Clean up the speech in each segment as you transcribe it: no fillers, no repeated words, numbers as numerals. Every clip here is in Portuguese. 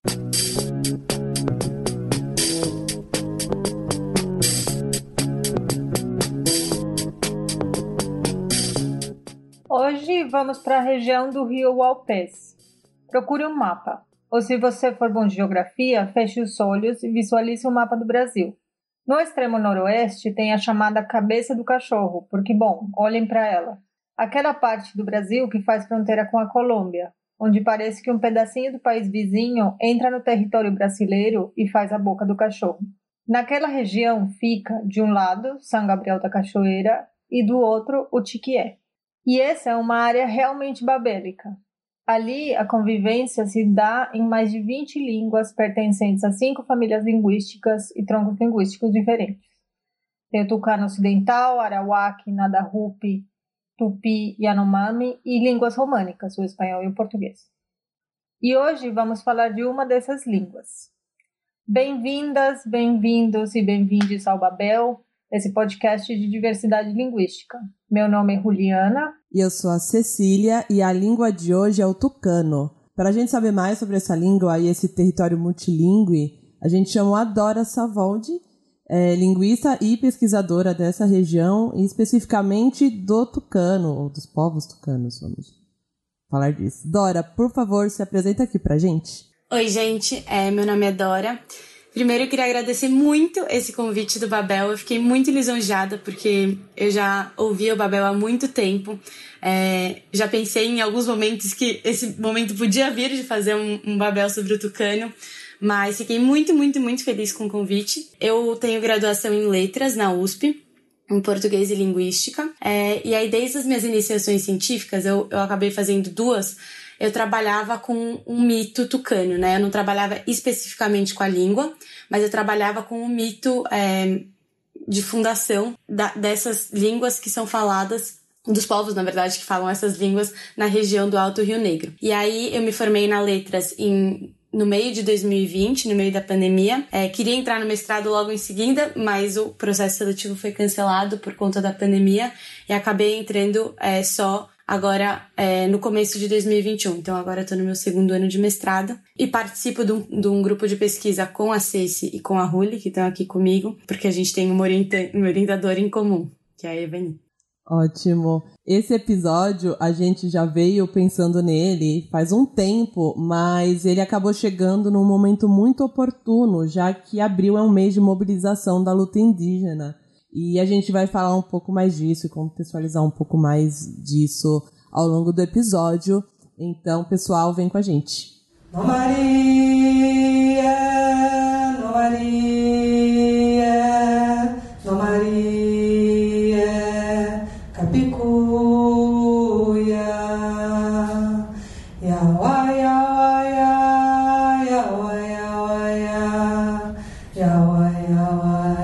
Hoje vamos para a região do rio Uaupés. Procure um mapa, ou se você for bom de geografia, feche os olhos e visualize o mapa do Brasil. No extremo noroeste tem a chamada Cabeça do Cachorro, porque, olhem para ela. Aquela parte do Brasil que faz fronteira com a Colômbia, onde parece que um pedacinho do país vizinho entra no território brasileiro e faz a boca do cachorro. Naquela região fica, de um lado, São Gabriel da Cachoeira e do outro, o Tiquié. E essa é uma área realmente babélica. Ali, a convivência se dá em mais de 20 línguas pertencentes a 5 famílias linguísticas e troncos linguísticos diferentes. Tem o tucano ocidental, arawak, nada-rupi, tupi, yanomami e línguas românicas, o espanhol e o português. E hoje vamos falar de uma dessas línguas. Bem-vindas, bem-vindos e bem-vindes ao Babel, esse podcast de diversidade linguística. Meu nome é Juliana. E eu sou a Cecília e a língua de hoje é o tucano. Para a gente saber mais sobre essa língua e esse território multilingüe, a gente chamou a Dora Savoldi, linguista e pesquisadora dessa região, e especificamente do tucano, ou dos povos tucanos, vamos falar disso. Dora, por favor, se apresenta aqui pra gente. Oi, gente, meu nome é Dora. Primeiro, eu queria agradecer muito esse convite do Babel. Eu fiquei muito lisonjeada, porque eu já ouvia o Babel há muito tempo. Já pensei em alguns momentos que esse momento podia vir de fazer um Babel sobre o tucano, mas fiquei muito, muito, muito feliz com o convite. Eu tenho graduação em Letras na USP, em Português e Linguística. E aí, desde as minhas iniciações científicas, eu acabei fazendo 2. Eu trabalhava com um mito tucano, né? Eu não trabalhava especificamente com a língua, mas eu trabalhava com o mito de fundação dessas línguas que são faladas, dos povos, na verdade, que falam essas línguas na região do Alto Rio Negro. E aí eu me formei na Letras no meio de 2020, no meio da pandemia. Queria entrar no mestrado logo em seguida, mas o processo seletivo foi cancelado por conta da pandemia e acabei entrando só agora no começo de 2021. Então agora eu tô no meu 2º ano de mestrado e participo de um grupo de pesquisa com a Ceci e com a Ruli, que estão aqui comigo, porque a gente tem uma orientadora em comum, que é a Evani. Ótimo. Esse episódio a gente já veio pensando nele faz um tempo, mas ele acabou chegando num momento muito oportuno, já que abril é um mês de mobilização da luta indígena. E a gente vai falar um pouco mais disso e contextualizar um pouco mais disso ao longo do episódio. Então, pessoal, vem com a gente. No Maria, no Maria, no Maria, Capicuia, Yawa, Yawa, Yawa, Yawa, Yawa, Yawa,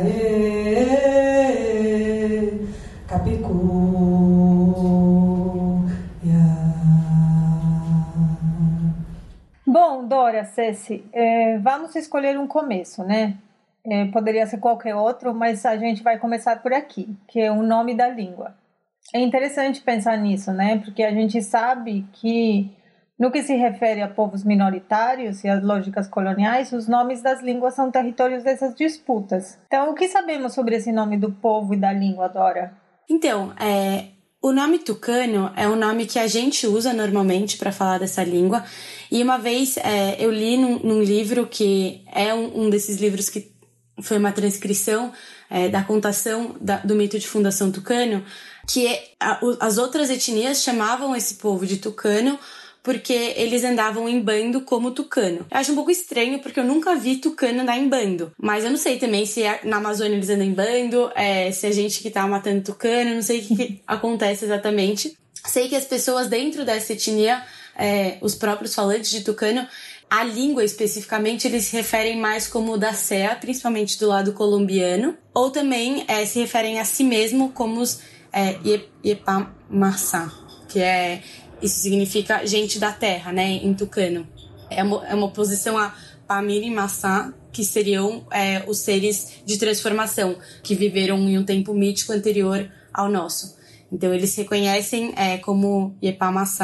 Bom, Dora, Ceci, vamos escolher um começo, né? Poderia ser qualquer outro, mas a gente vai começar por aqui, que é o nome da língua. É interessante pensar nisso, né? Porque a gente sabe que, no que se refere a povos minoritários e às lógicas coloniais, os nomes das línguas são territórios dessas disputas. Então, o que sabemos sobre esse nome do povo e da língua, Dora? Então, o nome tucano é um nome que a gente usa normalmente para falar dessa língua. E uma vez eu li num livro que é um desses livros que foi uma transcrição da contação do mito de fundação tucano, que as outras etnias chamavam esse povo de tucano porque eles andavam em bando como tucano. Eu acho um pouco estranho, porque eu nunca vi tucano andar em bando. Mas eu não sei também se na Amazônia eles andam em bando, se a gente que tá matando tucano, não sei o que acontece exatamente. Sei que as pessoas dentro dessa etnia, os próprios falantes de tucano, a língua especificamente, eles se referem mais como da Sea, principalmente do lado colombiano, ou também se referem a si mesmo como os Yepamassá, que isso significa gente da terra, né, em tucano. É uma oposição a Pamir e Massá, que seriam os seres de transformação, que viveram em um tempo mítico anterior ao nosso. Então eles se reconhecem como Yepamassá,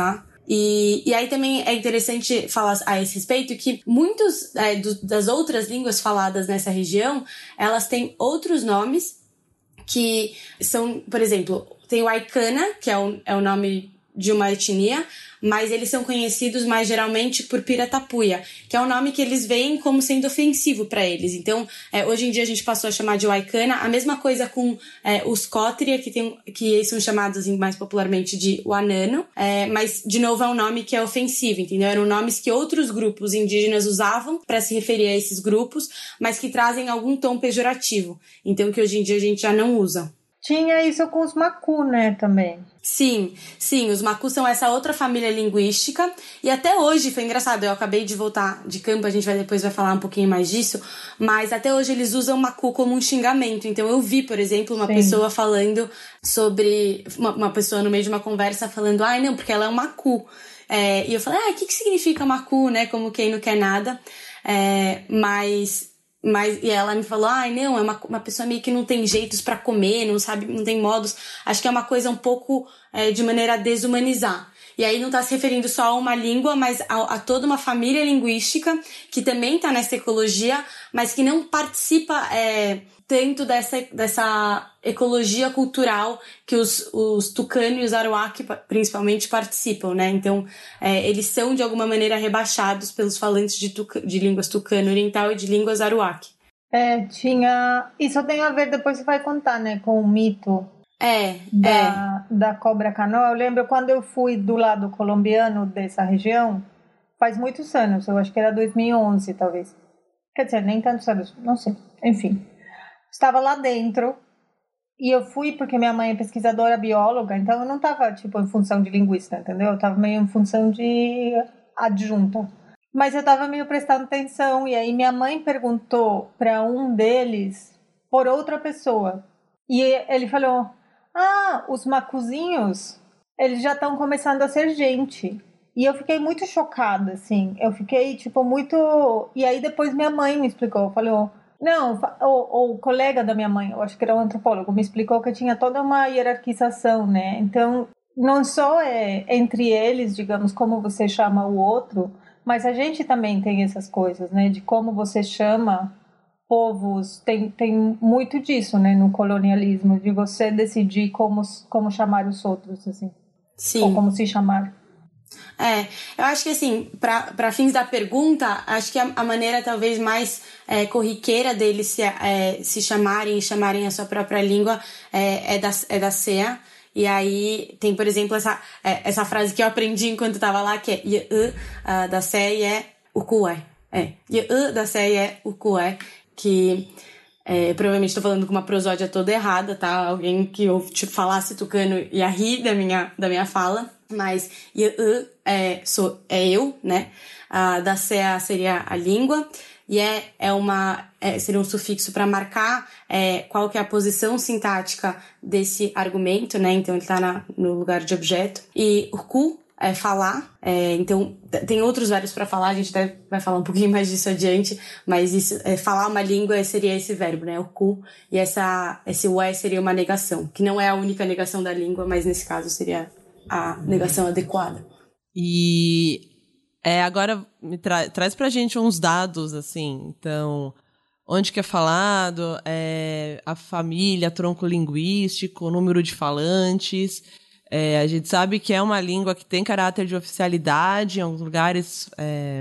E aí também é interessante falar a esse respeito que muitos das outras línguas faladas nessa região, elas têm outros nomes que são, por exemplo, tem o Aicana, que é o nome de uma etnia, mas eles são conhecidos mais geralmente por Piratapuia, que é um nome que eles veem como sendo ofensivo para eles. Então, hoje em dia a gente passou a chamar de Waikana, a mesma coisa com os Kotria, que são chamados mais popularmente de Wanano, mas, de novo, é um nome que é ofensivo, entendeu? Eram nomes que outros grupos indígenas usavam para se referir a esses grupos, mas que trazem algum tom pejorativo, então que hoje em dia a gente já não usa. Tinha isso com os Macu, né, também. Sim, os Macu são essa outra família linguística, e até hoje, foi engraçado, eu acabei de voltar de campo, a gente depois vai falar um pouquinho mais disso, mas até hoje eles usam Macu como um xingamento. Então eu vi, por exemplo, uma pessoa falando sobre, uma pessoa no meio de uma conversa falando, não, porque ela é um Macu. E eu falei, o que significa Macu, né, como quem não quer nada, mas e ela me falou, não, é uma pessoa meio que não tem jeitos pra comer, não sabe, não tem modos. Acho que é uma coisa um pouco de maneira a desumanizar. E aí não tá se referindo só a uma língua, mas a toda uma família linguística que também tá nessa ecologia, mas que não participa tanto dessa ecologia cultural que os Tucano e os Aruac principalmente participam, né? Então, eles são de alguma maneira rebaixados pelos falantes de línguas Tucano Oriental e de línguas Aruac. Tinha... Isso tem a ver, depois você vai contar, né, com o mito da cobra canoa. Eu lembro quando eu fui do lado colombiano dessa região, faz muitos anos, eu acho que era 2011, talvez. Quer dizer, nem tantos anos, não sei. Enfim, estava lá dentro e eu fui porque minha mãe é pesquisadora bióloga, então eu não estava, em função de linguista, entendeu? Eu estava meio em função de adjunta. Mas eu estava meio prestando atenção, e aí minha mãe perguntou para um deles por outra pessoa. E ele falou, os macuzinhos, eles já estão começando a ser gente. E eu fiquei muito chocada, assim. Eu fiquei, muito... E aí depois minha mãe me explicou, falou... Não, o colega da minha mãe, eu acho que era um antropólogo, me explicou que tinha toda uma hierarquização, né? Então, não só entre eles, digamos, como você chama o outro, mas a gente também tem essas coisas, né? De como você chama povos, tem muito disso, né? No colonialismo, de você decidir como chamar os outros, assim. Sim. Ou como se chamar. Eu acho que assim, para fins da pergunta, acho que a maneira talvez mais corriqueira deles se chamarem a sua própria língua é da CEA. E aí tem, por exemplo, essa frase que eu aprendi enquanto estava lá, que é Iê da CEA é Ukué. Iê da CEA é Ukué, que provavelmente estou falando com uma prosódia toda errada, tá? Alguém que ouve falasse tucano ia rir da minha fala. Mas é eu, né? Da CEA seria a língua, e seria um sufixo para marcar qual que é a posição sintática desse argumento, né? Então ele está no lugar de objeto. E o ku é falar, então tem outros verbos para falar, a gente vai falar um pouquinho mais disso adiante, mas isso, falar uma língua seria esse verbo, né? O ku, e esse ué seria uma negação, que não é a única negação da língua, mas nesse caso seria a negação adequada. E agora traz pra gente uns dados, assim, então, onde que é falado, a família, tronco linguístico, o número de falantes. A gente sabe que é uma língua que tem caráter de oficialidade em alguns lugares.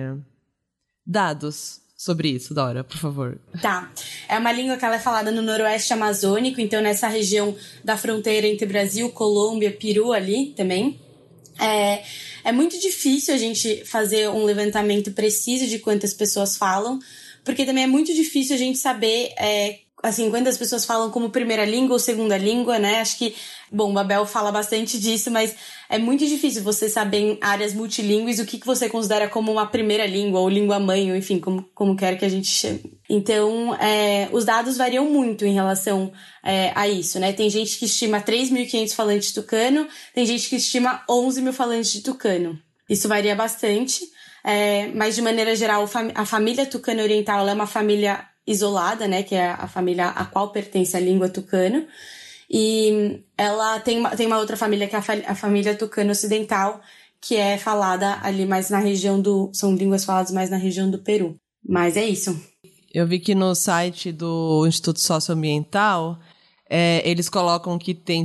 Dados sobre isso, Dora, por favor. Tá. É uma língua que ela é falada no noroeste amazônico, então nessa região da fronteira entre Brasil, Colômbia, Peru ali também. É muito difícil a gente fazer um levantamento preciso de quantas pessoas falam, porque também é muito difícil a gente saber assim, quantas pessoas falam como primeira língua ou segunda língua, né? Acho que, o Babel fala bastante disso, mas é muito difícil você saber em áreas multilingües o que você considera como uma primeira língua ou língua-mãe, ou enfim, como quer que a gente chame. Então, os dados variam muito em relação a isso, né? Tem gente que estima 3.500 falantes de tucano, tem gente que estima 11 mil falantes de tucano. Isso varia bastante, mas de maneira geral, a família tucano oriental ela é uma família isolada, né, que é a família a qual pertence a língua tucano, e ela tem uma outra família que é a família tucano ocidental, que é falada ali mais na região são línguas faladas mais na região do Peru. Mas é isso. Eu vi que no site do Instituto Socioambiental, eles colocam que tem,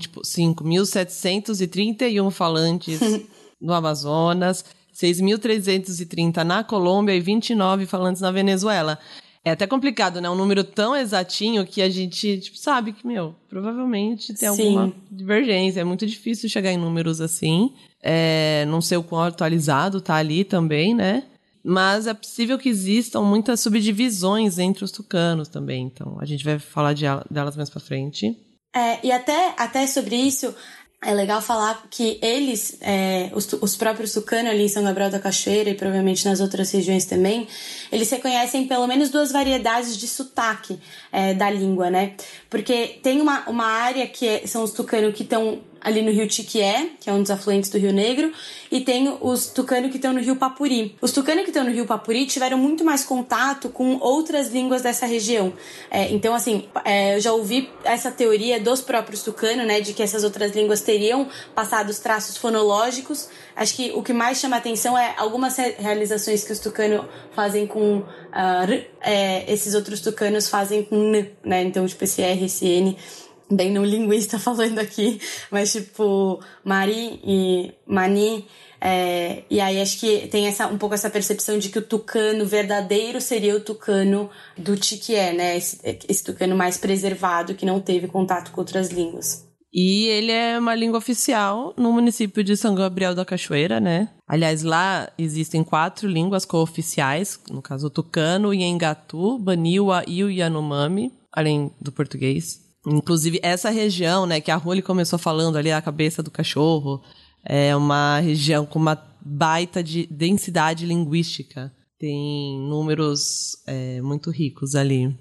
5.731 falantes no Amazonas, 6.330 na Colômbia e 29 falantes na Venezuela. É até complicado, né? Um número tão exatinho que a gente sabe que, provavelmente tem alguma divergência. É muito difícil chegar em números assim. Não sei o quão atualizado tá ali também, né? Mas é possível que existam muitas subdivisões entre os tucanos também. Então, a gente vai falar delas mais pra frente. E até sobre isso, é legal falar que eles, os próprios tucanos ali em São Gabriel da Cachoeira e provavelmente nas outras regiões também, eles reconhecem pelo menos 2 variedades de sotaque da língua, né? Porque tem uma área que são os tucanos que estão ali no rio Tiquié, que é um dos afluentes do Rio Negro, e tem os tucanos que estão no rio Papuri. Os tucanos que estão no rio Papuri tiveram muito mais contato com outras línguas dessa região. Então, assim, eu já ouvi essa teoria dos próprios tucanos, né, de que essas outras línguas teriam passado os traços fonológicos. Acho que o que mais chama atenção é algumas realizações que os tucanos fazem com r, esses outros tucanos fazem com n, né, então, esse R, esse N, bem não linguista falando aqui, mas Mari e Mani, e aí acho que tem um pouco essa percepção de que o tucano verdadeiro seria o tucano do Tiquié, né, esse tucano mais preservado, que não teve contato com outras línguas. E ele é uma língua oficial no município de São Gabriel da Cachoeira, né? Aliás, lá existem 4 línguas cooficiais, no caso o tucano, o Nhangatu, Baniwa e o Yanomami, além do português. Inclusive, essa região, né, que a Ruli começou falando ali, a cabeça do cachorro, é uma região com uma baita de densidade linguística. Tem números muito ricos ali.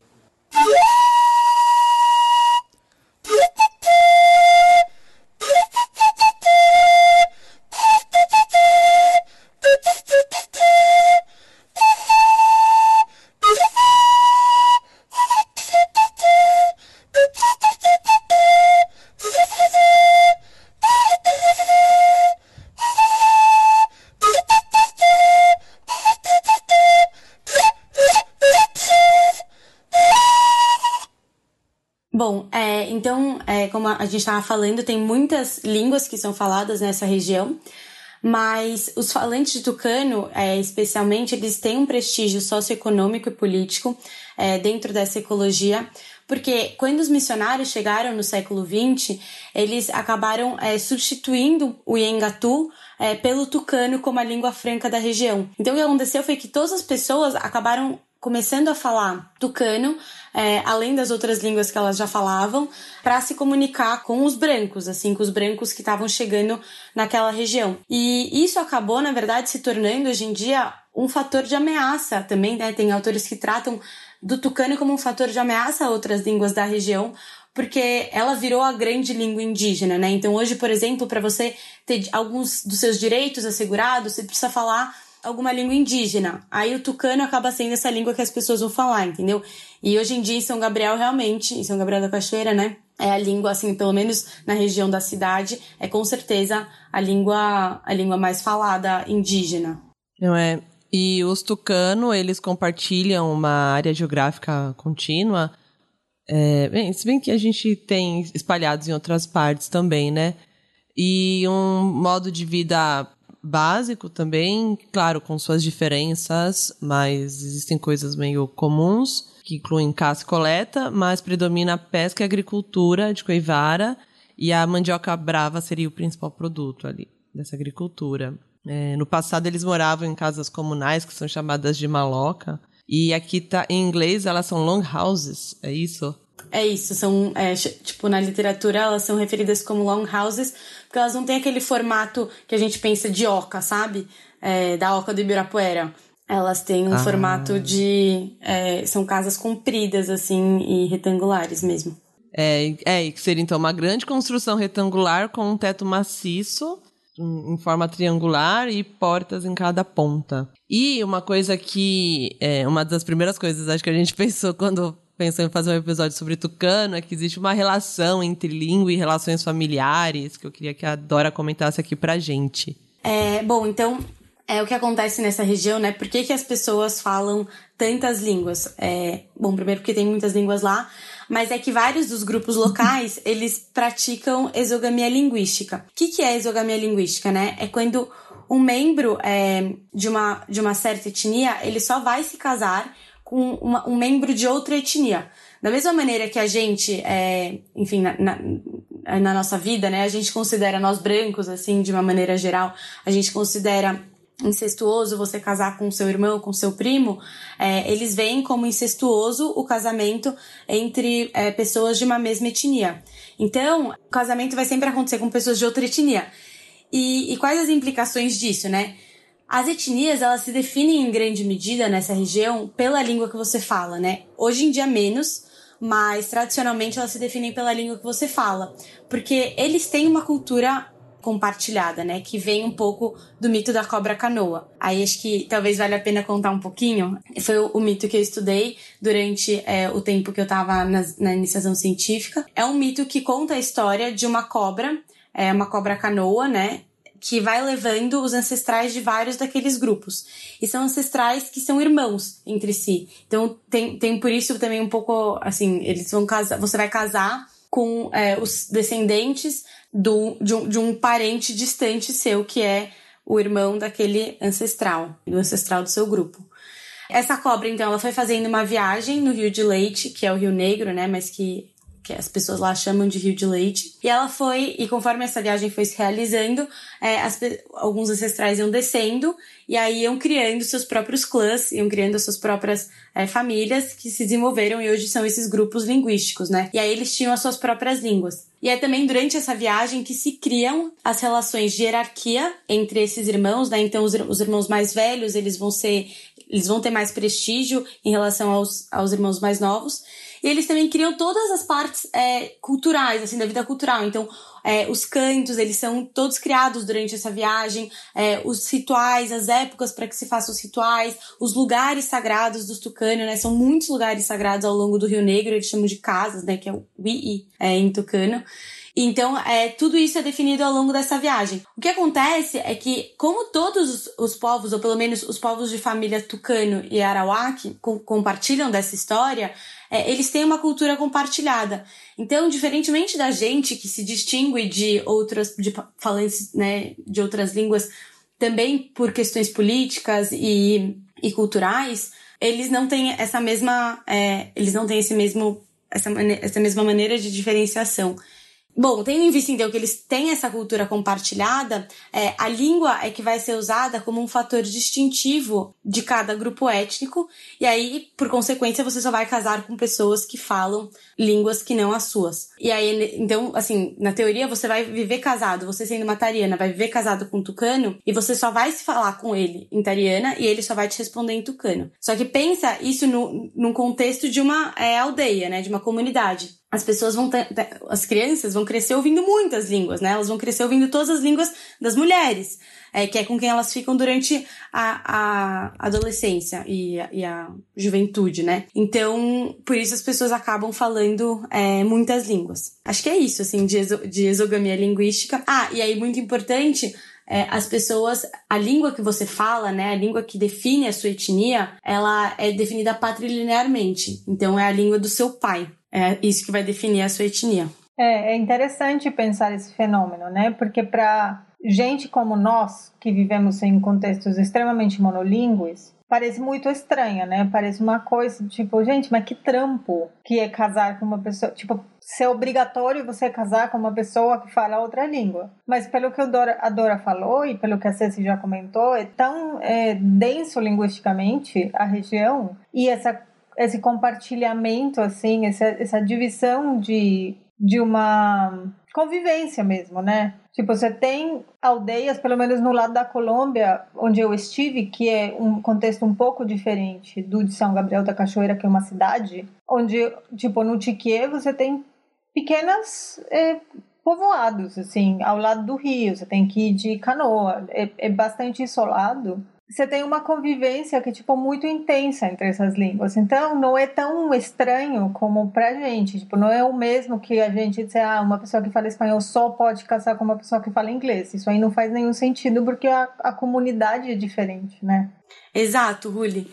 Bom, então, como a gente estava falando, tem muitas línguas que são faladas nessa região, mas os falantes de tucano, especialmente, eles têm um prestígio socioeconômico e político dentro dessa ecologia, porque quando os missionários chegaram no século XX, eles acabaram substituindo o Nhangatu pelo tucano como a língua franca da região. Então, o que aconteceu foi que todas as pessoas acabaram começando a falar tucano, além das outras línguas que elas já falavam, para se comunicar com os brancos, assim, com os brancos que estavam chegando naquela região. E isso acabou, na verdade, se tornando, hoje em dia, um fator de ameaça também, né? Tem autores que tratam do tucano como um fator de ameaça a outras línguas da região, porque ela virou a grande língua indígena, né? Então, hoje, por exemplo, para você ter alguns dos seus direitos assegurados, você precisa falar alguma língua indígena. Aí o tucano acaba sendo essa língua que as pessoas vão falar, entendeu? E hoje em dia, em São Gabriel, realmente, em São Gabriel da Cachoeira, né? É a língua, assim, pelo menos na região da cidade, é com certeza a língua mais falada indígena. Não é? E os tucano, eles compartilham uma área geográfica contínua, se bem que a gente tem espalhados em outras partes também, né? E um modo de vida básico também, claro, com suas diferenças, mas existem coisas meio comuns, que incluem caça e coleta, mas predomina a pesca e a agricultura de coivara, e a mandioca brava seria o principal produto ali dessa agricultura. No passado eles moravam em casas comunais, que são chamadas de maloca, e aqui tá, em inglês elas são long houses, é isso? É isso, são, na literatura elas são referidas como long houses, porque elas não têm aquele formato que a gente pensa de oca, sabe? Da oca do Ibirapuera. Elas têm um formato de... são casas compridas, assim, e retangulares mesmo. E que seria, então, uma grande construção retangular com um teto maciço, em forma triangular e portas em cada ponta. E uma coisa que... uma das primeiras coisas, acho que a gente pensou quando pensou em fazer um episódio sobre tucano, é que existe uma relação entre língua e relações familiares, que eu queria que a Dora comentasse aqui pra gente. Bom, então, o que acontece nessa região, né? Por que as pessoas falam tantas línguas? Bom, primeiro porque tem muitas línguas lá, mas é que vários dos grupos locais, eles praticam exogamia linguística. O que é exogamia linguística, né? É quando um membro de uma certa etnia, ele só vai se casar com um membro de outra etnia. Da mesma maneira que a gente, enfim, na nossa vida, né, a gente considera nós brancos, assim, de uma maneira geral, a gente considera incestuoso você casar com seu irmão, com seu primo, eles veem como incestuoso o casamento entre pessoas de uma mesma etnia. Então, o casamento vai sempre acontecer com pessoas de outra etnia. E quais as implicações disso, né? As etnias, elas se definem em grande medida nessa região pela língua que você fala, né? Hoje em dia menos, mas tradicionalmente elas se definem pela língua que você fala. Porque eles têm uma cultura compartilhada, né? Que vem um pouco do mito da cobra canoa. Aí acho que talvez valha a pena contar um pouquinho. Foi o mito que eu estudei durante o tempo que eu estava na iniciação científica. É um mito que conta a história de uma cobra canoa, né? Que vai levando os ancestrais de vários daqueles grupos. E são ancestrais que são irmãos entre si. Então, tem por isso também um pouco, assim, eles vão casar, você vai casar com os descendentes de um parente distante seu, que é o irmão daquele ancestral, do ancestral do seu grupo. Essa cobra, então, ela foi fazendo uma viagem no Rio de Leite, que é o Rio Negro, né, mas que as pessoas lá chamam de Rio de Leite. E ela foi, e conforme essa viagem foi se realizando, alguns ancestrais iam descendo, e aí iam criando seus próprios clãs, iam criando as suas próprias famílias, que se desenvolveram e hoje são esses grupos linguísticos, né? E aí eles tinham as suas próprias línguas. E é também durante essa viagem que se criam as relações de hierarquia entre esses irmãos, né? Então os irmãos mais velhos, eles vão ter mais prestígio em relação aos irmãos mais novos. E eles também criam todas as partes culturais, assim, da vida cultural. Então, os cantos, eles são todos criados durante essa viagem, os rituais, as épocas para que se façam os rituais, os lugares sagrados dos tucano, né? São muitos lugares sagrados ao longo do Rio Negro, eles chamam de casas, né? Que é o Wi'i em tucano. Então, tudo isso é definido ao longo dessa viagem. O que acontece é que, como todos os povos, ou pelo menos os povos de família tucano e arawak, compartilham dessa história, eles têm uma cultura compartilhada. Então, diferentemente da gente, que se distingue de falantes, né, de outras línguas, também por questões políticas e culturais, eles não têm essa mesma maneira de diferenciação. Bom, tendo em vista então que eles têm essa cultura compartilhada, a língua é que vai ser usada como um fator distintivo de cada grupo étnico, e aí, por consequência, você só vai casar com pessoas que falam línguas que não as suas. E aí, então, assim, na teoria, você vai viver casado, você sendo uma tariana, vai viver casado com um tucano, e você só vai se falar com ele em tariana, e ele só vai te responder em tucano. Só que pensa isso num contexto de uma aldeia, né, de uma comunidade. As pessoas as crianças vão crescer ouvindo muitas línguas, né? Elas vão crescer ouvindo todas as línguas das mulheres, que é com quem elas ficam durante a adolescência e a juventude, né? Então, por isso as pessoas acabam falando muitas línguas. Acho que é isso, assim, de exogamia linguística. E aí, muito importante, as pessoas, a língua que você fala, né, a língua que define a sua etnia, ela é definida patrilinearmente. Então, é a língua do seu pai. É isso que vai definir a sua etnia. É interessante pensar esse fenômeno, né? Porque para gente como nós, que vivemos em contextos extremamente monolíngues, parece muito estranha, né? Parece uma coisa, tipo, gente, mas que trampo que é casar com uma pessoa... Tipo, se é obrigatório você casar com uma pessoa que fala outra língua. Mas pelo que a Dora falou e pelo que a Ceci já comentou, é tão denso linguisticamente a região e esse compartilhamento, assim, essa divisão de uma convivência mesmo, né? Tipo, você tem aldeias, pelo menos no lado da Colômbia, onde eu estive, que é um contexto um pouco diferente do de São Gabriel da Cachoeira, que é uma cidade, onde, tipo, no Tiquié você tem pequenos povoados, assim, ao lado do rio, você tem que ir de canoa, é bastante isolado. você tem uma convivência que, tipo, muito intensa entre essas línguas. Então, não é tão estranho como pra gente. Tipo, não é o mesmo que a gente dizer, uma pessoa que fala espanhol só pode casar com uma pessoa que fala inglês. Isso aí não faz nenhum sentido, porque a comunidade é diferente, né? Exato, Ruli.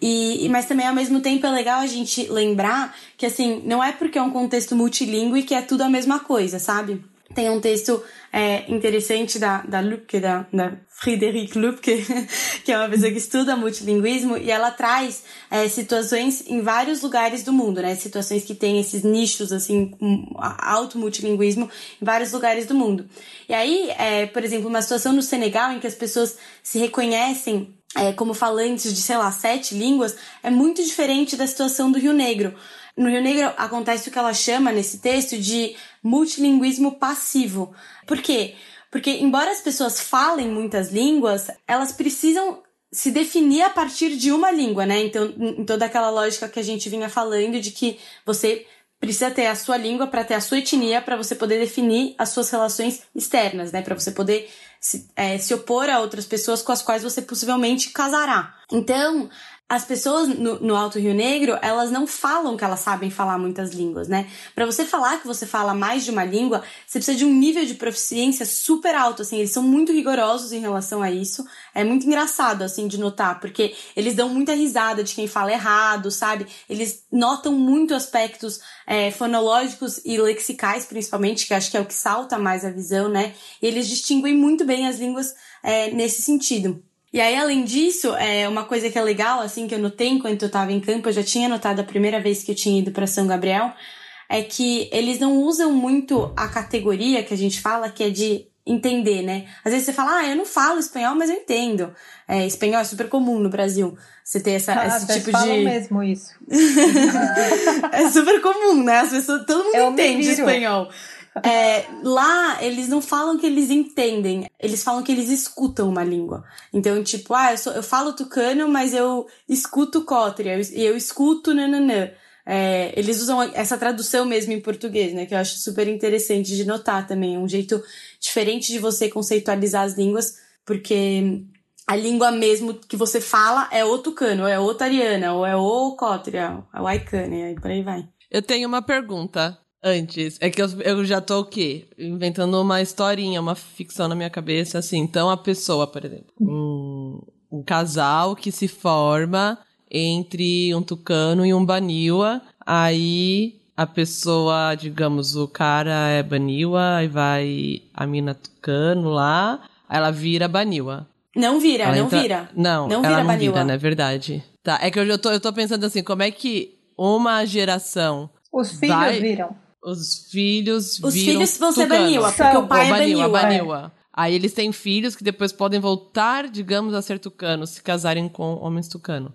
Mas também, ao mesmo tempo, é legal a gente lembrar que, assim, não é porque é um contexto multilingüe que é tudo a mesma coisa, sabe? Tem um texto interessante da Lübke, da Friederike Lübke, que é uma pessoa que estuda multilinguismo, e ela traz situações em vários lugares do mundo, né? Situações que tem esses nichos, assim, com alto multilinguismo em vários lugares do mundo. E aí, por exemplo, uma situação no Senegal em que as pessoas se reconhecem como falantes de, sei lá, 7 línguas, é muito diferente da situação do Rio Negro. No Rio Negro acontece o que ela chama nesse texto de multilinguismo passivo. Por quê? Porque, embora as pessoas falem muitas línguas, elas precisam se definir a partir de uma língua, né? Então, em toda aquela lógica que a gente vinha falando de que você precisa ter a sua língua para ter a sua etnia, para você poder definir as suas relações externas, né? Para você poder se opor a outras pessoas com as quais você possivelmente casará. Então, as pessoas no Alto Rio Negro, elas não falam que elas sabem falar muitas línguas, né? Para você falar que você fala mais de uma língua, você precisa de um nível de proficiência super alto, assim, eles são muito rigorosos em relação a isso. É muito engraçado, assim, de notar, porque eles dão muita risada de quem fala errado, sabe? Eles notam muito aspectos fonológicos e lexicais, principalmente, que acho que é o que salta mais a visão, né? E eles distinguem muito bem as línguas nesse sentido. E aí, além disso, uma coisa que é legal, assim, que eu notei enquanto eu tava em campo, eu já tinha notado a primeira vez que eu tinha ido para São Gabriel, é que eles não usam muito a categoria que a gente fala, que é de entender, né? Às vezes você fala, eu não falo espanhol, mas eu entendo. Espanhol é super comum no Brasil, você ter esse tipo de... falam mesmo isso. É super comum, né? As pessoas, todo mundo entende espanhol. Lá, eles não falam que eles entendem, eles falam que eles escutam uma língua. Então, tipo, eu falo tucano, mas eu escuto cótria, e eu escuto nananã. Eles usam essa tradução mesmo em português, né? Que eu acho super interessante de notar também. É um jeito diferente de você conceitualizar as línguas, porque a língua mesmo que você fala é o tucano, ou é o tariana, ou é o cótria, é o aicane, e por aí vai. Eu tenho uma pergunta antes. É que eu já tô o quê? Inventando uma historinha, uma ficção na minha cabeça, assim. Então, a pessoa, por exemplo, um casal que se forma entre um tucano e um baniwa, aí a pessoa, digamos, o cara é baniwa, aí vai a mina tucano lá, aí ela vira baniwa. Não vira. Não, vira ela não baniwa. vira, né? Verdade. Tá, é que eu tô pensando assim, como é que uma geração... Os filhos viram. Os filhos Os viram filhos vão ser tucano. baniwa, porque o pai é baniwa. Aí eles têm filhos que depois podem voltar, digamos, a ser tucanos, se casarem com homens tucano.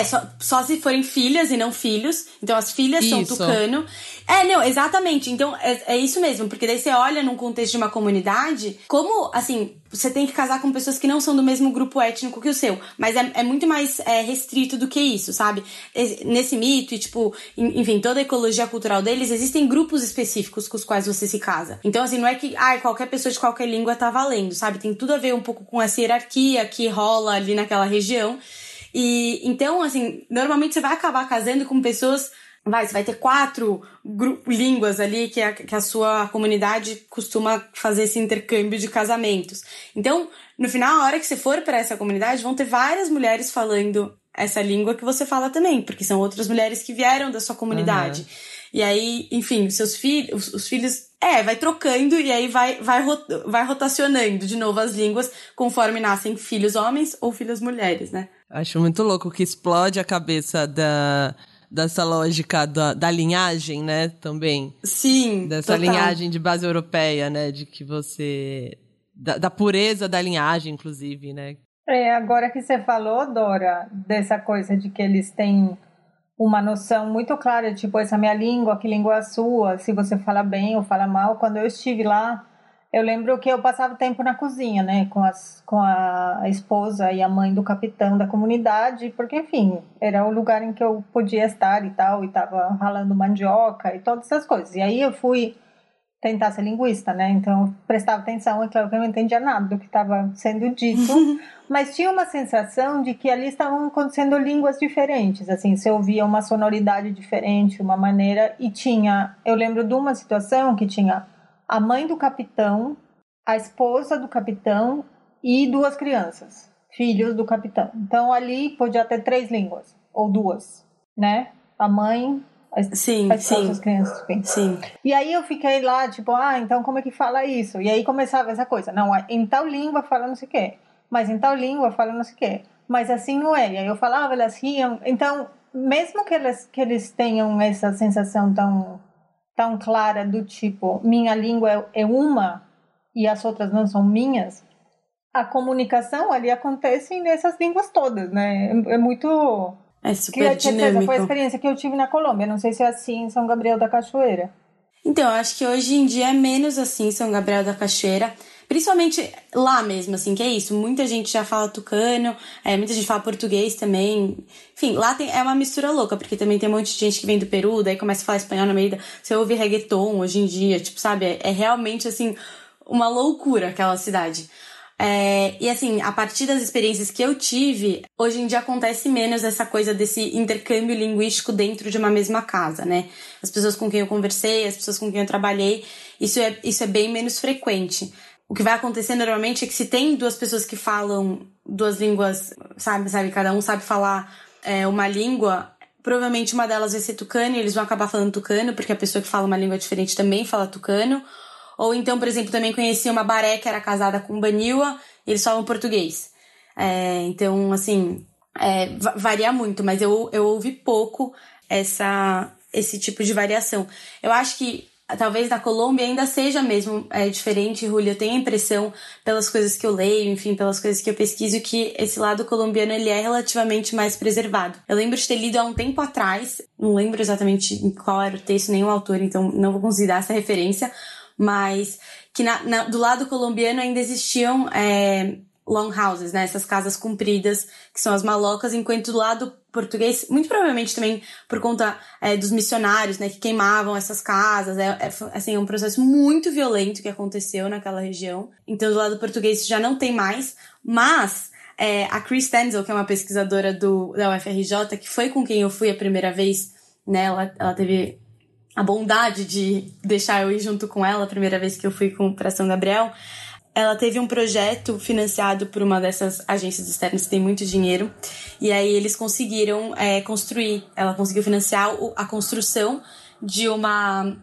Só se forem filhas e não filhos. Então, as filhas são tucano. Não, exatamente. Então, é isso mesmo. Porque daí você olha num contexto de uma comunidade, como, assim, você tem que casar com pessoas que não são do mesmo grupo étnico que o seu. Mas é muito mais restrito do que isso, sabe? Nesse mito e, tipo, enfim, toda a ecologia cultural deles, existem grupos específicos com os quais você se casa. Então, assim, não é que, qualquer pessoa de qualquer língua tá valendo, sabe? Tem tudo a ver um pouco com essa hierarquia que rola ali naquela região. E então, assim, normalmente você vai acabar casando com pessoas... Você vai ter 4 línguas ali que a sua comunidade costuma fazer esse intercâmbio de casamentos. Então, no final, a hora que você for para essa comunidade, vão ter várias mulheres falando essa língua que você fala também, porque são outras mulheres que vieram da sua comunidade. Uhum. E aí, enfim, os filhos... vai trocando e aí vai rotacionando de novo as línguas conforme nascem filhos homens ou filhas mulheres, né? Acho muito louco que explode a cabeça dessa lógica da linhagem, né, também. Sim, dessa total. Linhagem de base europeia, né, de que você... Da pureza da linhagem, inclusive, né? Agora que você falou, Dora, dessa coisa de que eles têm uma noção muito clara, tipo, essa é a minha língua, que língua é a sua, se você fala bem ou fala mal. Quando eu estive lá, eu lembro que eu passava tempo na cozinha, né, com a esposa e a mãe do capitão da comunidade, porque, enfim, era o lugar em que eu podia estar e tal, e tava ralando mandioca e todas essas coisas. E aí eu fui tentar ser linguista, né? Então eu prestava atenção, é claro que eu não entendia nada do que estava sendo dito, mas tinha uma sensação de que ali estavam acontecendo línguas diferentes, assim, você ouvia uma sonoridade diferente, uma maneira, e tinha, eu lembro de uma situação que tinha a mãe do capitão, a esposa do capitão e 2 crianças, filhos do capitão. Então ali podia ter 3 línguas, ou 2, né? A mãe, as crianças, enfim. Sim. E aí eu fiquei lá, tipo, então como é que fala isso? E aí começava essa coisa, não, em tal língua fala não sei o quê, mas em tal língua fala não sei o quê, mas assim não é. E aí eu falava, elas riam. Então, mesmo que eles tenham essa sensação tão clara do tipo, minha língua é uma e as outras não são minhas, a comunicação ali acontece nessas línguas todas, né? É muito... É super dinâmico. Foi a experiência que eu tive na Colômbia. Não sei se é assim em São Gabriel da Cachoeira. Então, eu acho que hoje em dia é menos assim em São Gabriel da Cachoeira. Principalmente lá mesmo, assim, que é isso. Muita gente já fala tucano, muita gente fala português também. Enfim, lá é uma mistura louca, porque também tem um monte de gente que vem do Peru, daí começa a falar espanhol no meio da... Você ouve reggaeton hoje em dia, tipo, sabe? É realmente, assim, uma loucura aquela cidade. E assim, a partir das experiências que eu tive, hoje em dia acontece menos essa coisa desse intercâmbio linguístico dentro de uma mesma casa, né? As pessoas com quem eu conversei, as pessoas com quem eu trabalhei, isso é bem menos frequente. O que vai acontecer normalmente é que se tem 2 pessoas que falam 2 línguas, sabe, cada um sabe falar uma língua, provavelmente uma delas vai ser tucano e eles vão acabar falando tucano, porque a pessoa que fala uma língua diferente também fala tucano. Ou então, por exemplo, também conheci uma baré que era casada com um baniwa e eles falam português. Então, assim, varia muito, mas eu ouvi pouco esse tipo de variação. Eu acho que talvez na Colômbia ainda seja mesmo diferente, Júlia. Eu tenho a impressão, pelas coisas que eu leio, enfim, pelas coisas que eu pesquiso, que esse lado colombiano ele é relativamente mais preservado. Eu lembro de ter lido há um tempo atrás, não lembro exatamente qual era o texto, nem o autor, então não vou conseguir dar essa referência, mas que do lado colombiano ainda existiam longhouses, né? Essas casas compridas, que são as malocas, enquanto do lado português, muito provavelmente também por conta dos missionários, né? Que queimavam essas casas. Assim, um processo muito violento que aconteceu naquela região. Então, do lado português isso já não tem mais, mas... a Chris Stenzel, que é uma pesquisadora da UFRJ, que foi com quem eu fui a primeira vez, né? Ela teve a bondade de deixar eu ir junto com ela a primeira vez que eu fui para São Gabriel. Ela teve um projeto financiado por uma dessas agências externas que tem muito dinheiro, e aí eles conseguiram construir. Ela conseguiu financiar a construção de uma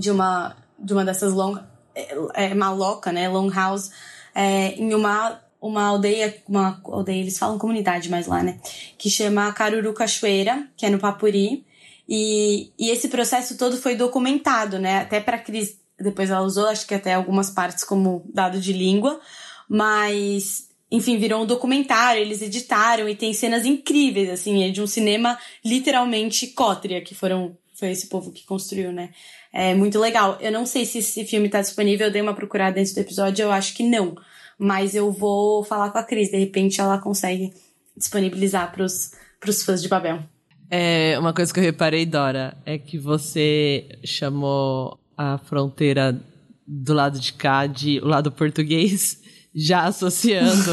dessas maloca, né, long house, em uma aldeia, eles falam comunidade mais lá, né, que chama Caruru Cachoeira, que é no Papuri. E esse processo todo foi documentado, né? Até para a Cris, depois ela usou, acho que até algumas partes como dado de língua, mas, enfim, virou um documentário, eles editaram e tem cenas incríveis, assim, de um cinema literalmente cótria, foi esse povo que construiu, né? É muito legal. Eu não sei se esse filme tá disponível, eu dei uma procurada antes do episódio, eu acho que não, mas eu vou falar com a Cris, de repente ela consegue disponibilizar pros fãs de Babel. Uma coisa que eu reparei, Dora, é que você chamou a fronteira do lado de cá de o lado português, já associando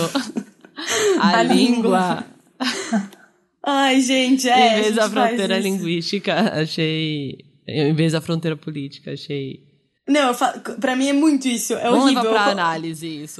a língua. Ai, gente, em vez da fronteira linguística, em vez da fronteira política, achei... Não, pra mim é muito isso, é Vamos horrível. Vamos levar pra análise isso.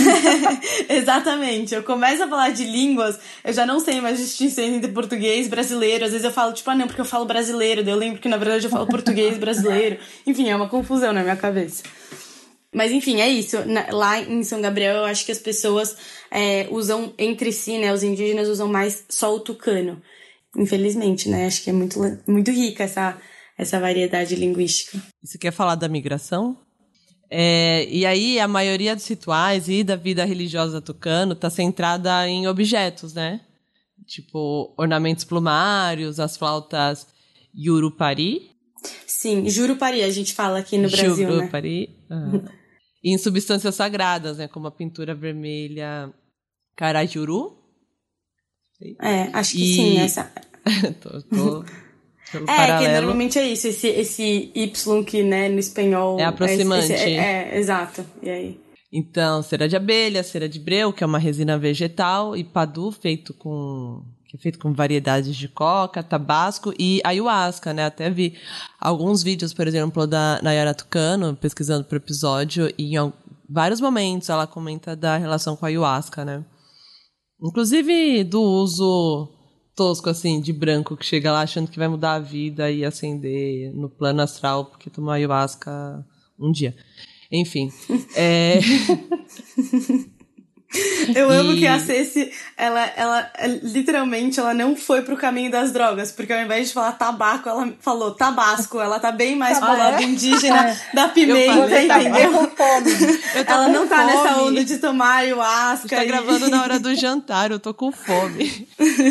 Exatamente, eu começo a falar de línguas, eu já não sei mais distinção entre português e brasileiro, às vezes eu falo, tipo, não, porque eu falo brasileiro, daí eu lembro que na verdade eu falo português brasileiro, enfim, é uma confusão na minha cabeça. Mas enfim, é isso, lá em São Gabriel eu acho que as pessoas usam entre si, né, os indígenas usam mais só o tucano, infelizmente, né, acho que é muito, muito rica essa variedade linguística. Você quer falar da migração? E aí a maioria dos rituais e da vida religiosa tucano está centrada em objetos, né? Tipo, ornamentos plumários, as flautas Yurupari. Sim, Jurupari a gente fala aqui no Brasil, Jurupari, né? E em substâncias sagradas, né? Como a pintura vermelha Carajuru. Acho que sim, essa... tô pelo que paralelo. normalmente é isso, esse Y que, né, no espanhol... É aproximante. Exato. E aí? Então, cera de abelha, cera de breu, que é uma resina vegetal, e padu, que é feito com variedades de coca, tabasco e ayahuasca, né? Até vi alguns vídeos, por exemplo, da Nayara Tucano, pesquisando pro episódio, e em vários momentos ela comenta da relação com a ayahuasca, né? Inclusive do uso tosco, assim, de branco, que chega lá achando que vai mudar a vida e acender no plano astral, porque tomou ayahuasca um dia. Enfim. Eu amo que a Ceci, ela literalmente, ela não foi pro caminho das drogas, porque ao invés de falar tabaco, ela falou tabasco, ela tá bem mais pro lado indígena da pimenta, entendeu? Eu tô com fome. Ela não tá nessa onda de tomar ayahuasca. A gente tá gravando na hora do jantar, eu tô com fome.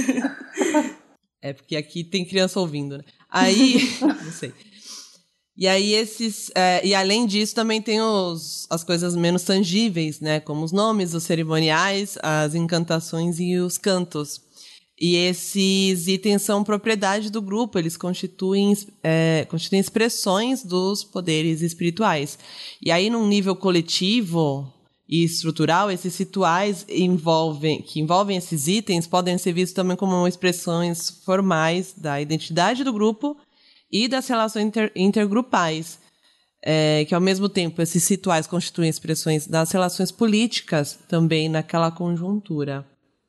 É porque aqui tem criança ouvindo, né? Aí, não sei. E aí e além disso também tem as coisas menos tangíveis, né? Como os nomes, os cerimoniais, as encantações e os cantos. E esses itens são propriedade do grupo, eles constituem expressões dos poderes espirituais. E aí, num nível coletivo e estrutural, esses rituais que envolvem esses itens podem ser vistos também como expressões formais da identidade do grupo e das relações intergrupais, que ao mesmo tempo esses rituais constituem expressões das relações políticas também naquela conjuntura.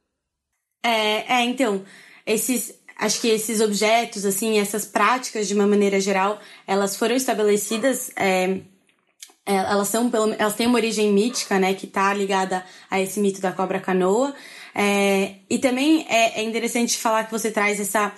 Então, acho que esses objetos, assim, essas práticas, de uma maneira geral, elas foram estabelecidas, elas têm uma origem mítica, né, que está ligada a esse mito da cobra canoa, e também é interessante falar que você traz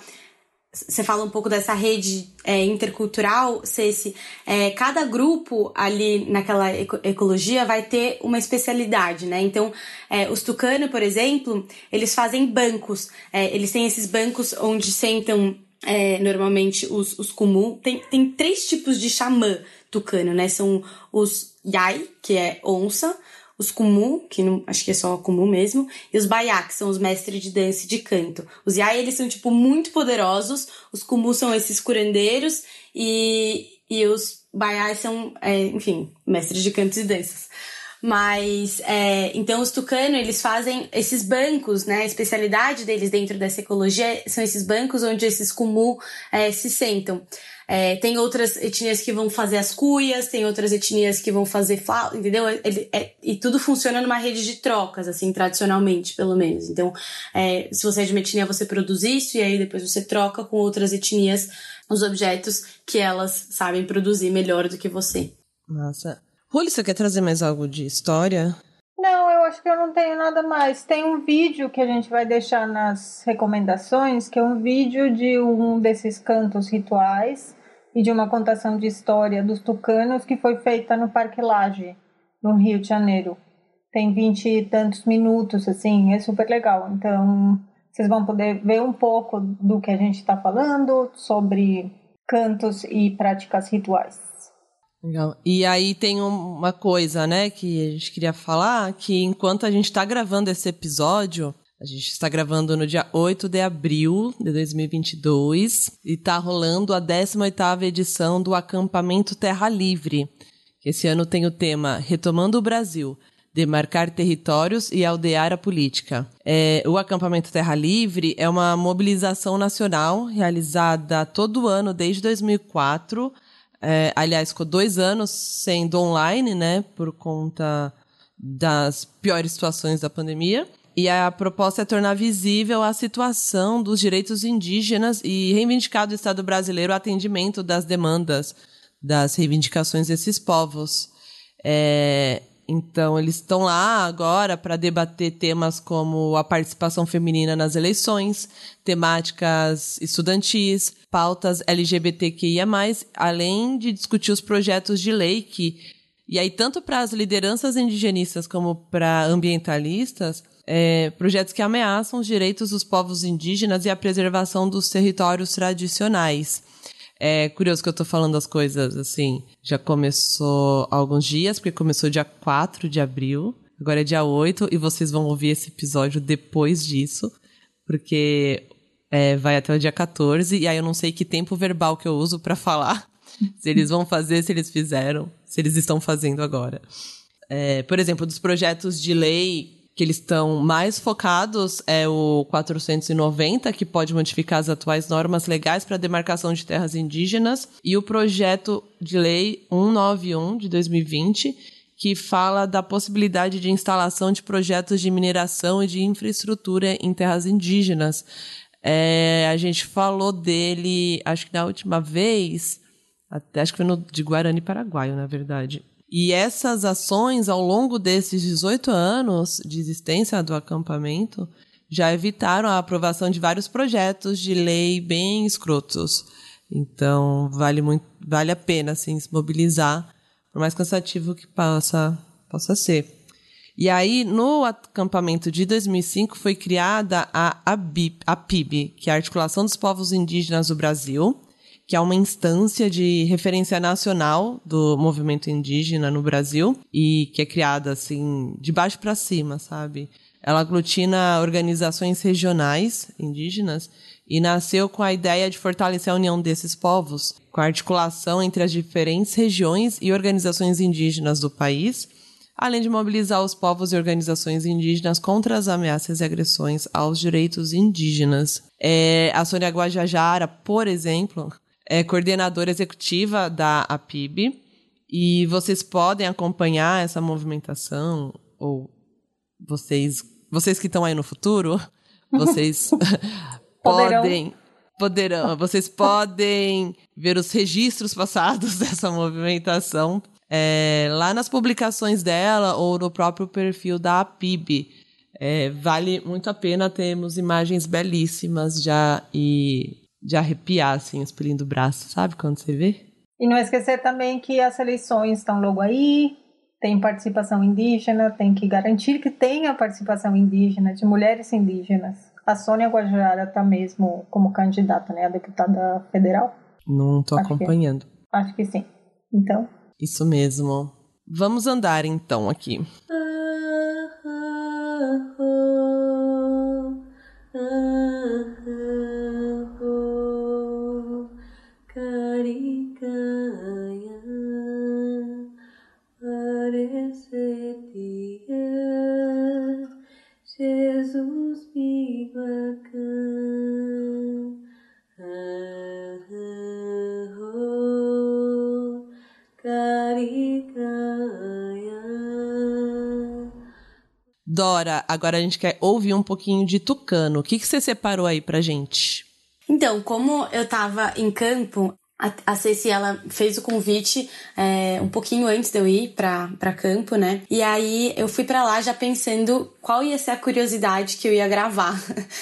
você fala um pouco dessa rede intercultural, Ceci. Cada grupo ali naquela ecologia vai ter uma especialidade, né? Então, os tucano, por exemplo, eles fazem bancos. Eles têm esses bancos onde sentam normalmente os kumu. Tem 3 tipos de xamã tucano, né? São os yai, que é onça, os kumu, que não, acho que é só kumu mesmo, e os baiá, que são os mestres de dança e de canto. Os yai, eles são, tipo, muito poderosos, os kumu são esses curandeiros, e os baiá são, enfim, mestres de cantos e danças. Mas, então, os tucano, eles fazem esses bancos, né? A especialidade deles dentro dessa ecologia são esses bancos onde esses kumu se sentam. Tem outras etnias que vão fazer as cuias, tem outras etnias que vão fazer flauta, entendeu? E tudo funciona numa rede de trocas, assim, tradicionalmente, pelo menos. Então, se você é de uma etnia, você produz isso, e aí depois você troca com outras etnias os objetos que elas sabem produzir melhor do que você. Nossa. Ruli, você quer trazer mais algo de história? Não, eu acho que eu não tenho nada mais. Tem um vídeo que a gente vai deixar nas recomendações, que é um vídeo de um desses cantos rituais e de uma contação de história dos tucanos que foi feita no Parque Lage, no Rio de Janeiro. Tem 20 e tantos minutos, assim, é super legal. Então, vocês vão poder ver um pouco do que a gente está falando sobre cantos e práticas rituais. Legal. E aí tem uma coisa, né, que a gente queria falar, que enquanto a gente está gravando esse episódio, a gente está gravando no dia 8 de abril de 2022 e está rolando a 18ª edição do Acampamento Terra Livre, que esse ano tem o tema Retomando o Brasil, demarcar territórios e aldear a política. O Acampamento Terra Livre é uma mobilização nacional realizada todo ano desde 2004. Aliás, ficou 2 anos sendo online, né, por conta das piores situações da pandemia. E a proposta é tornar visível a situação dos direitos indígenas e reivindicar do Estado brasileiro o atendimento das demandas, das reivindicações desses povos. Então, eles estão lá agora para debater temas como a participação feminina nas eleições, temáticas estudantis, pautas LGBTQIA+, além de discutir os projetos de lei e aí tanto para as lideranças indigenistas como para ambientalistas, projetos que ameaçam os direitos dos povos indígenas e a preservação dos territórios tradicionais. É curioso que eu tô falando as coisas, assim, já começou há alguns dias, porque começou dia 4 de abril, agora é dia 8, e vocês vão ouvir esse episódio depois disso, porque vai até o dia 14, e aí eu não sei que tempo verbal que eu uso pra falar. Se eles vão fazer, se eles fizeram, se eles estão fazendo agora. Por exemplo, dos projetos de lei que eles estão mais focados é o 490, que pode modificar as atuais normas legais para demarcação de terras indígenas, e o projeto de lei 191 de 2020, que fala da possibilidade de instalação de projetos de mineração e de infraestrutura em terras indígenas. A gente falou dele, acho que na última vez, acho que foi no de Guarani Paraguaio, na verdade. E essas ações, ao longo desses 18 anos de existência do acampamento, já evitaram a aprovação de vários projetos de lei bem escrotos. Então, vale a pena assim, se mobilizar, por mais cansativo que possa ser. E aí, no acampamento de 2005, foi criada a APIB, que é a Articulação dos Povos Indígenas do Brasil, que é uma instância de referência nacional do movimento indígena no Brasil e que é criada, assim, de baixo para cima, sabe? Ela aglutina organizações regionais indígenas e nasceu com a ideia de fortalecer a união desses povos, com a articulação entre as diferentes regiões e organizações indígenas do país, além de mobilizar os povos e organizações indígenas contra as ameaças e agressões aos direitos indígenas. A Sônia Guajajara, por exemplo, é coordenadora executiva da APIB, e vocês podem acompanhar essa movimentação, ou vocês que estão aí no futuro, vocês vocês podem ver os registros passados dessa movimentação lá nas publicações dela ou no próprio perfil da APIB. Vale muito a pena, temos imagens belíssimas já e de arrepiar, assim, os pelinhos do braço, sabe? Quando você vê. E não esquecer também que as eleições estão logo aí, tem participação indígena, tem que garantir que tenha participação indígena, de mulheres indígenas. A Sônia Guajajara está mesmo como candidata, né? A deputada federal. Não estou acompanhando. Acho que sim. Então... Isso mesmo. Vamos andar, então, aqui. Jesus me Dora, agora a gente quer ouvir um pouquinho de tucano. O que você separou aí pra gente? Então, como eu tava em campo, a Ceci, ela fez o convite um pouquinho antes de eu ir pra campo, né? E aí eu fui pra lá já pensando qual ia ser a curiosidade que eu ia gravar.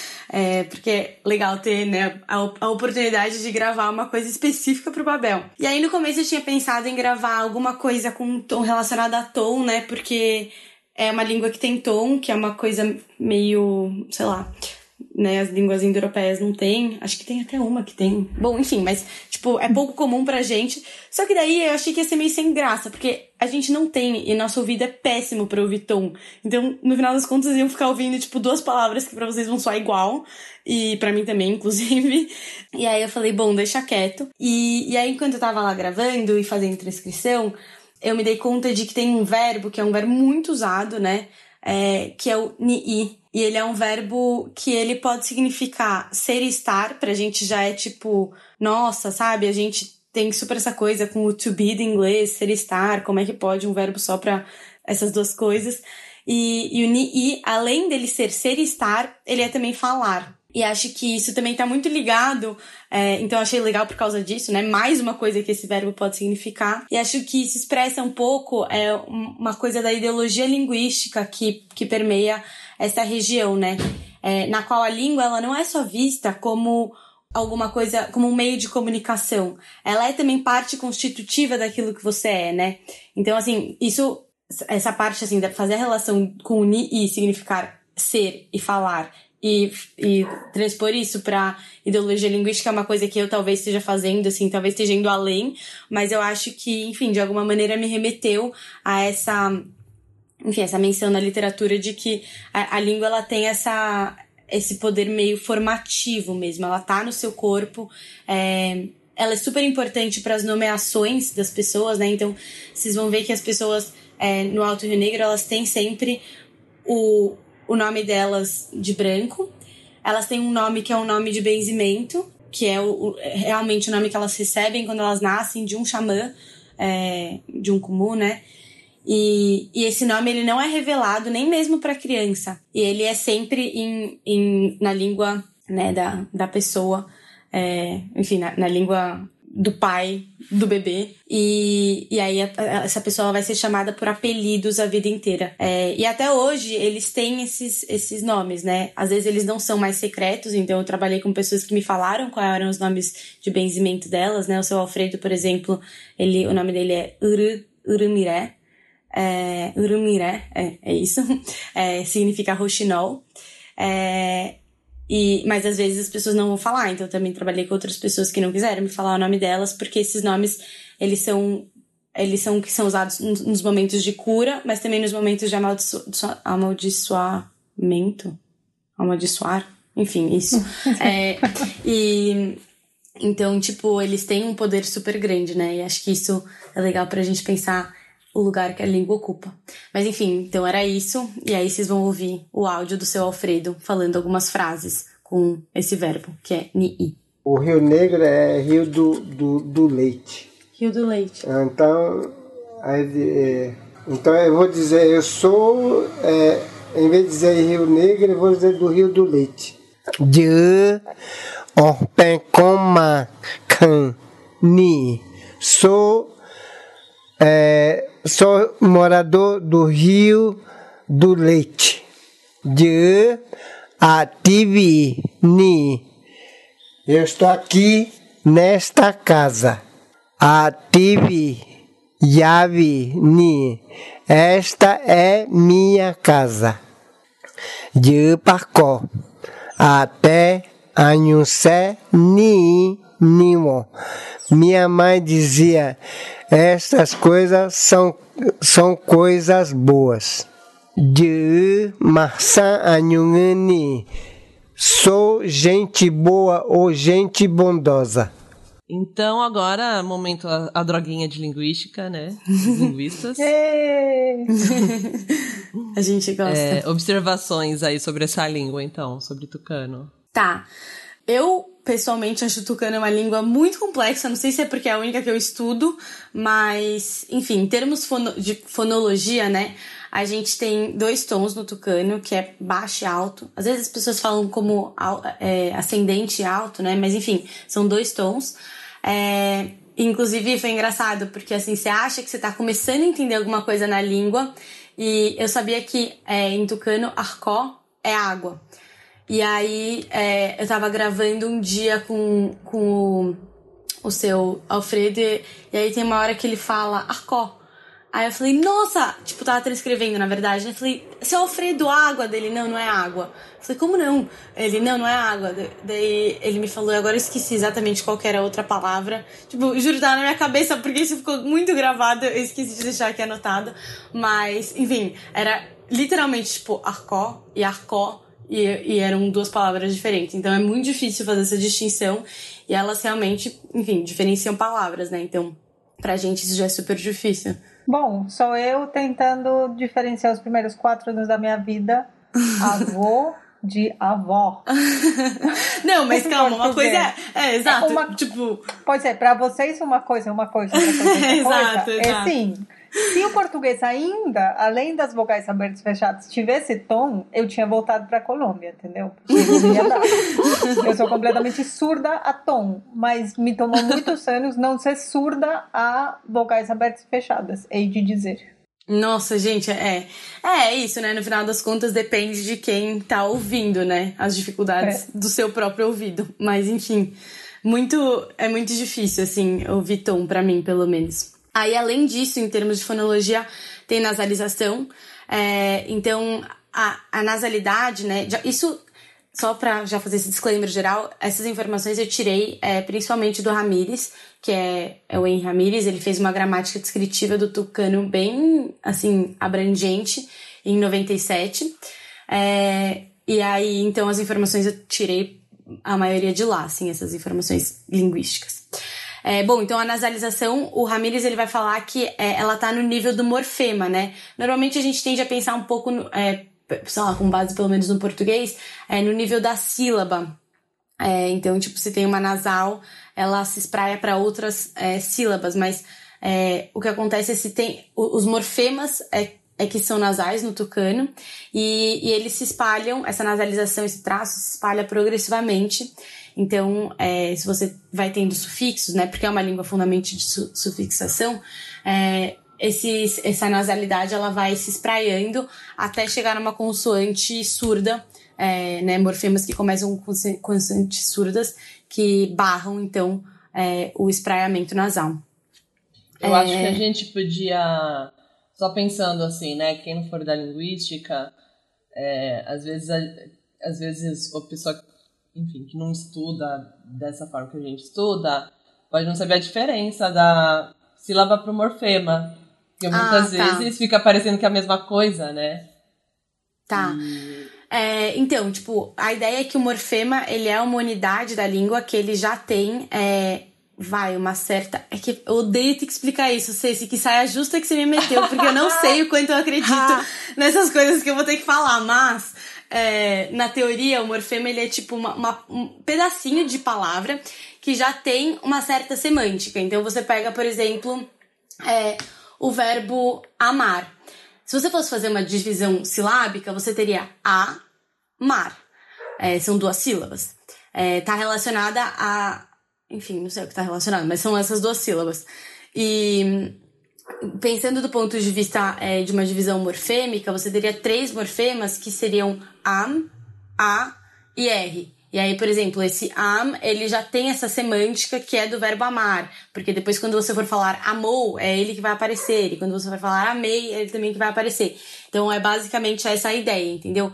Porque é legal ter, né, a oportunidade de gravar uma coisa específica pro Babel. E aí no começo eu tinha pensado em gravar alguma coisa com um tom relacionado a tom, né? Porque é uma língua que tem tom, que é uma coisa meio, sei lá, né, as línguas indo-europeias não tem, acho que tem até uma que tem, bom, enfim, mas, tipo, é pouco comum pra gente, só que daí eu achei que ia ser meio sem graça, porque a gente não tem, e nosso ouvido é péssimo pra ouvir tom, então, no final das contas, iam ficar ouvindo, tipo, duas palavras que pra vocês vão soar igual, e pra mim também, inclusive, e aí eu falei, bom, deixa quieto, e aí, enquanto eu tava lá gravando e fazendo transcrição, eu me dei conta de que tem um verbo, que é um verbo muito usado, né, que é o ni. E ele é um verbo que ele pode significar ser e estar, pra gente já é tipo, nossa, sabe? A gente tem super essa coisa com o to be do inglês, ser e estar, como é que pode um verbo só pra essas duas coisas? E o ni, além dele ser e estar, ele é também falar. E acho que isso também tá muito ligado, então eu achei legal por causa disso, né? Mais uma coisa que esse verbo pode significar. E acho que isso expressa um pouco uma coisa da ideologia linguística que permeia essa região, né? Na qual a língua ela não é só vista como alguma coisa, como um meio de comunicação. Ela é também parte constitutiva daquilo que você é, né? Então, assim, essa parte, assim, de fazer a relação com o ni significar ser e falar e transpor isso para ideologia linguística é uma coisa que eu talvez esteja fazendo, assim, talvez esteja indo além, mas eu acho que, enfim, de alguma maneira me remeteu a essa menção na literatura de que a língua ela tem essa esse poder meio formativo mesmo. Ela tá no seu corpo, ela é super importante para as nomeações das pessoas, né? Então, vocês vão ver que as pessoas no Alto Rio Negro, elas têm sempre o nome delas de branco. Elas têm um nome que é um nome de benzimento, que é realmente o nome que elas recebem quando elas nascem de um xamã, de um kumu, né? E esse nome, ele não é revelado nem mesmo para criança. E ele é sempre na língua, né, da pessoa, enfim, na língua do pai do bebê. E aí essa pessoa vai ser chamada por apelidos a vida inteira. E até hoje eles têm esses nomes, né? Às vezes eles não são mais secretos, então eu trabalhei com pessoas que me falaram quais eram os nomes de benzimento delas, né? O seu Alfredo, por exemplo, o nome dele é Urumiré. Urumiré, é isso. Significa roxinol. Mas às vezes as pessoas não vão falar, então eu também trabalhei com outras pessoas que não quiseram me falar o nome delas, porque esses nomes, eles são que são usados nos momentos de cura, mas também nos momentos de amaldiçoar, enfim, isso. Então, tipo, eles têm um poder super grande, né? E acho que isso é legal pra gente pensar o lugar que a língua ocupa. Mas enfim, então era isso. E aí vocês vão ouvir o áudio do seu Alfredo falando algumas frases com esse verbo, que é ni. O Rio Negro é Rio do Leite. Rio do Leite. Então eu vou dizer, eu sou, em vez de dizer Rio Negro, eu vou dizer do Rio do Leite. De Orpencoma Can Ni. Sou morador do Rio do Leite. De Ativi Ni. Eu estou aqui nesta casa. Ativi Yavi Ni. Esta é minha casa. De Pacó. Até Anhussé Ni Nimo. Minha mãe dizia, estas coisas são coisas boas. De Marçã Anhungani. Sou gente boa ou gente bondosa. Então agora, momento a droguinha de linguística, né? Os linguistas. A gente gosta. Observações aí sobre essa língua, então, sobre tucano. Tá. Eu, pessoalmente, acho o tucano uma língua muito complexa. Não sei se é porque é a única que eu estudo, mas, enfim, em termos de fonologia, né? A gente tem 2 tons no tucano, que é baixo e alto. Às vezes as pessoas falam como ascendente e alto, né? Mas, enfim, são 2 tons. Inclusive, foi engraçado, porque, assim, você acha que você tá começando a entender alguma coisa na língua. E eu sabia que, em tucano, arcó é água. E aí, eu tava gravando um dia com o seu Alfredo, e aí tem uma hora que ele fala arcó. Aí eu falei, nossa! Tipo, tava transcrevendo, na verdade. Eu falei, seu Alfredo, água dele? Não é água. Eu falei, como não? Ele, não é água. Daí ele me falou, agora eu esqueci exatamente qual que era a outra palavra. Tipo, juro, tava na minha cabeça, porque isso ficou muito gravado. Eu esqueci de deixar aqui anotado. Mas, enfim, era literalmente, tipo, arcó e arcó. E eram 2 palavras diferentes. Então é muito difícil fazer essa distinção. E elas realmente, enfim, diferenciam palavras, né? Então, pra gente isso já é super difícil. Bom, sou eu tentando diferenciar os primeiros 4 anos da minha vida. Avô de avó. Não, mas calma, uma coisa exato. Tipo... Pode ser, pra vocês uma coisa, outra coisa. Exato. Sim. Se o português ainda, além das vogais abertas e fechadas, tivesse tom, eu tinha voltado pra Colômbia, entendeu? Porque não ia dar. Eu sou completamente surda a tom, mas me tomou muitos anos não ser surda a vogais abertas e fechadas, hei de dizer. Nossa, gente, é isso, né? No final das contas, depende de quem tá ouvindo, né? As dificuldades do seu próprio ouvido. Mas, enfim, é muito difícil, assim, ouvir tom, pra mim, pelo menos. Aí, além disso, em termos de fonologia, tem nasalização. Então, a nasalidade, né? Isso, só pra já fazer esse disclaimer geral, essas informações eu tirei principalmente do Ramírez, que é o Henry Ramírez. Ele fez uma gramática descritiva do tucano bem, assim, abrangente, em 97. E aí, então, as informações eu tirei a maioria de lá, assim, essas informações linguísticas. Bom, então a nasalização, o Ramírez ele vai falar que ela tá no nível do morfema, né? Normalmente a gente tende a pensar um pouco, sei lá, com base pelo menos no português, no nível da sílaba. Então, tipo, se tem uma nasal, ela se espraia para outras sílabas, mas o que acontece é se tem os morfemas que são nasais no tucano e eles se espalham, essa nasalização, esse traço se espalha progressivamente. Então, se você vai tendo sufixos, né, porque é uma língua fundamentalmente de sufixação, essa nasalidade ela vai se espraiando até chegar numa consoante surda, né, morfemas que começam com consoantes surdas que barram, então, o espraiamento nasal. Eu acho que a gente podia, só pensando assim, né, quem não for da linguística, às vezes a pessoa, enfim, que não estuda dessa forma que a gente estuda, pode não saber a diferença da sílaba pro morfema, porque muitas vezes fica parecendo que é a mesma coisa, né? Tá. Então, tipo, a ideia é que o morfema, ele é uma unidade da língua que ele já tem, uma certa... É que eu odeio ter que explicar isso, Ceci, que saia justa que você me meteu, porque eu não sei o quanto eu acredito nessas coisas que eu vou ter que falar, mas... na teoria, o morfema ele é tipo um pedacinho de palavra que já tem uma certa semântica. Então, você pega, por exemplo, o verbo amar. Se você fosse fazer uma divisão silábica, você teria amar. São 2 sílabas. Tá relacionada a... Enfim, não sei o que tá relacionado, mas são essas 2 sílabas. E... pensando do ponto de vista de uma divisão morfêmica, você teria 3 morfemas que seriam am, a e r. E aí, por exemplo, esse am, ele já tem essa semântica que é do verbo amar, porque depois quando você for falar amou, é ele que vai aparecer, e quando você for falar amei, é ele também que vai aparecer. Então, é basicamente essa a ideia, entendeu?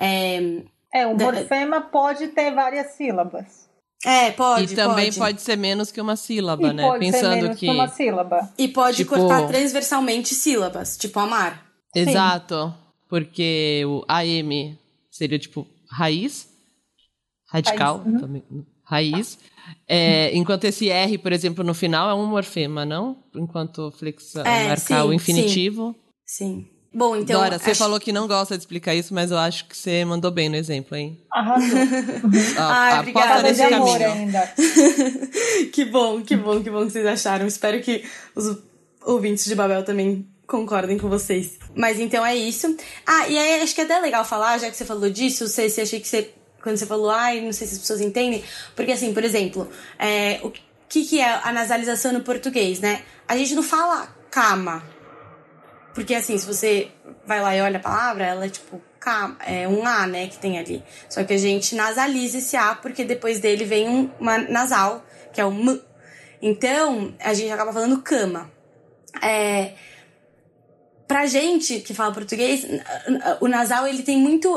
O morfema pode ter várias sílabas. Pode. E também pode ser menos que uma sílaba, né? Pode ser menos que uma sílaba. E pode cortar transversalmente sílabas, tipo amar. Exato, porque o AM seria tipo raiz, radical, também, raiz. Enquanto esse R, por exemplo, no final é um morfema, não? Enquanto marcar o infinitivo. Sim. Bom, então... Dora, você falou que não gosta de explicar isso, mas eu acho que você mandou bem no exemplo, hein? Arrasou. Obrigada, de amor ainda. Que bom que vocês acharam. Espero que os ouvintes de Babel também concordem com vocês. Mas então é isso. E aí acho que é até legal falar, já que você falou disso, você achei que você... Quando você falou, não sei se as pessoas entendem, porque assim, por exemplo, o que é a nasalização no português, né? A gente não fala cama. Porque, assim, se você vai lá e olha a palavra, ela é tipo um A, né, que tem ali. Só que a gente nasaliza esse A, porque depois dele vem uma nasal, que é o M. Então, a gente acaba falando cama. Pra gente que fala português, o nasal, ele tem muito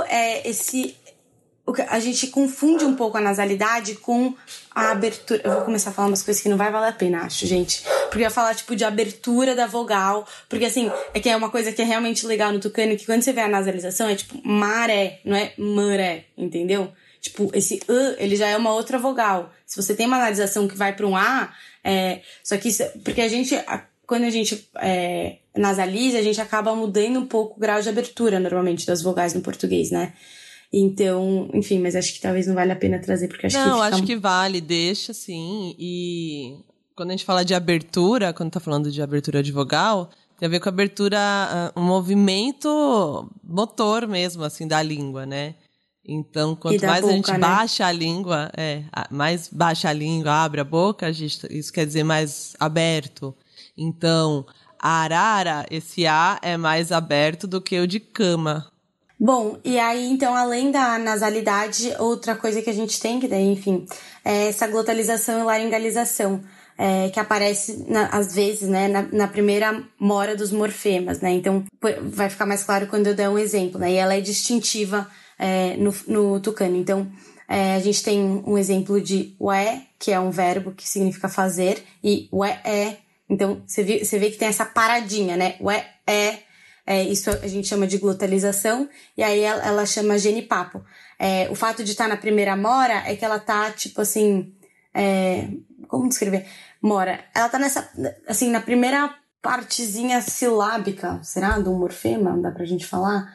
a gente confunde um pouco a nasalidade com a abertura. Eu vou começar a falar umas coisas que não vai valer a pena, acho, gente. Porque eu ia falar, tipo, de abertura da vogal. Porque, assim, que é uma coisa que é realmente legal no tucano, que quando você vê a nasalização é tipo maré, não é maré, entendeu? Tipo, esse ele já é uma outra vogal. Se você tem uma nasalização que vai pra um A, só que isso, porque quando a gente nasaliza, a gente acaba mudando um pouco o grau de abertura, normalmente, das vogais no português, né? Então, enfim, mas acho que talvez não vale a pena trazer, porque acho que vale, deixa, sim. E quando a gente fala de abertura, quando tá falando de abertura de vogal, tem a ver com a abertura, um movimento motor mesmo, assim, da língua, né? Então, quanto mais a gente baixa a língua, mais baixa a língua, abre a boca, isso quer dizer mais aberto. Então, arara, esse A é mais aberto do que o de cama. Bom, e aí, então, além da nasalidade, outra coisa que a gente tem, que daí, enfim, é essa glotalização e laringalização, que aparece, às vezes, né, na primeira mora dos morfemas, né? Então, vai ficar mais claro quando eu der um exemplo, né? E ela é distintiva no tucano. Então, a gente tem um exemplo de ué, que é um verbo que significa fazer, e ué é. Então, você vê que tem essa paradinha, né? Ué é. Isso a gente chama de glotalização, e aí ela chama genipapo. O fato de estar na primeira mora é que ela tá, tipo assim... como descrever? Mora. Ela tá nessa, assim, na primeira partezinha silábica, será? Do morfema, dá pra gente falar?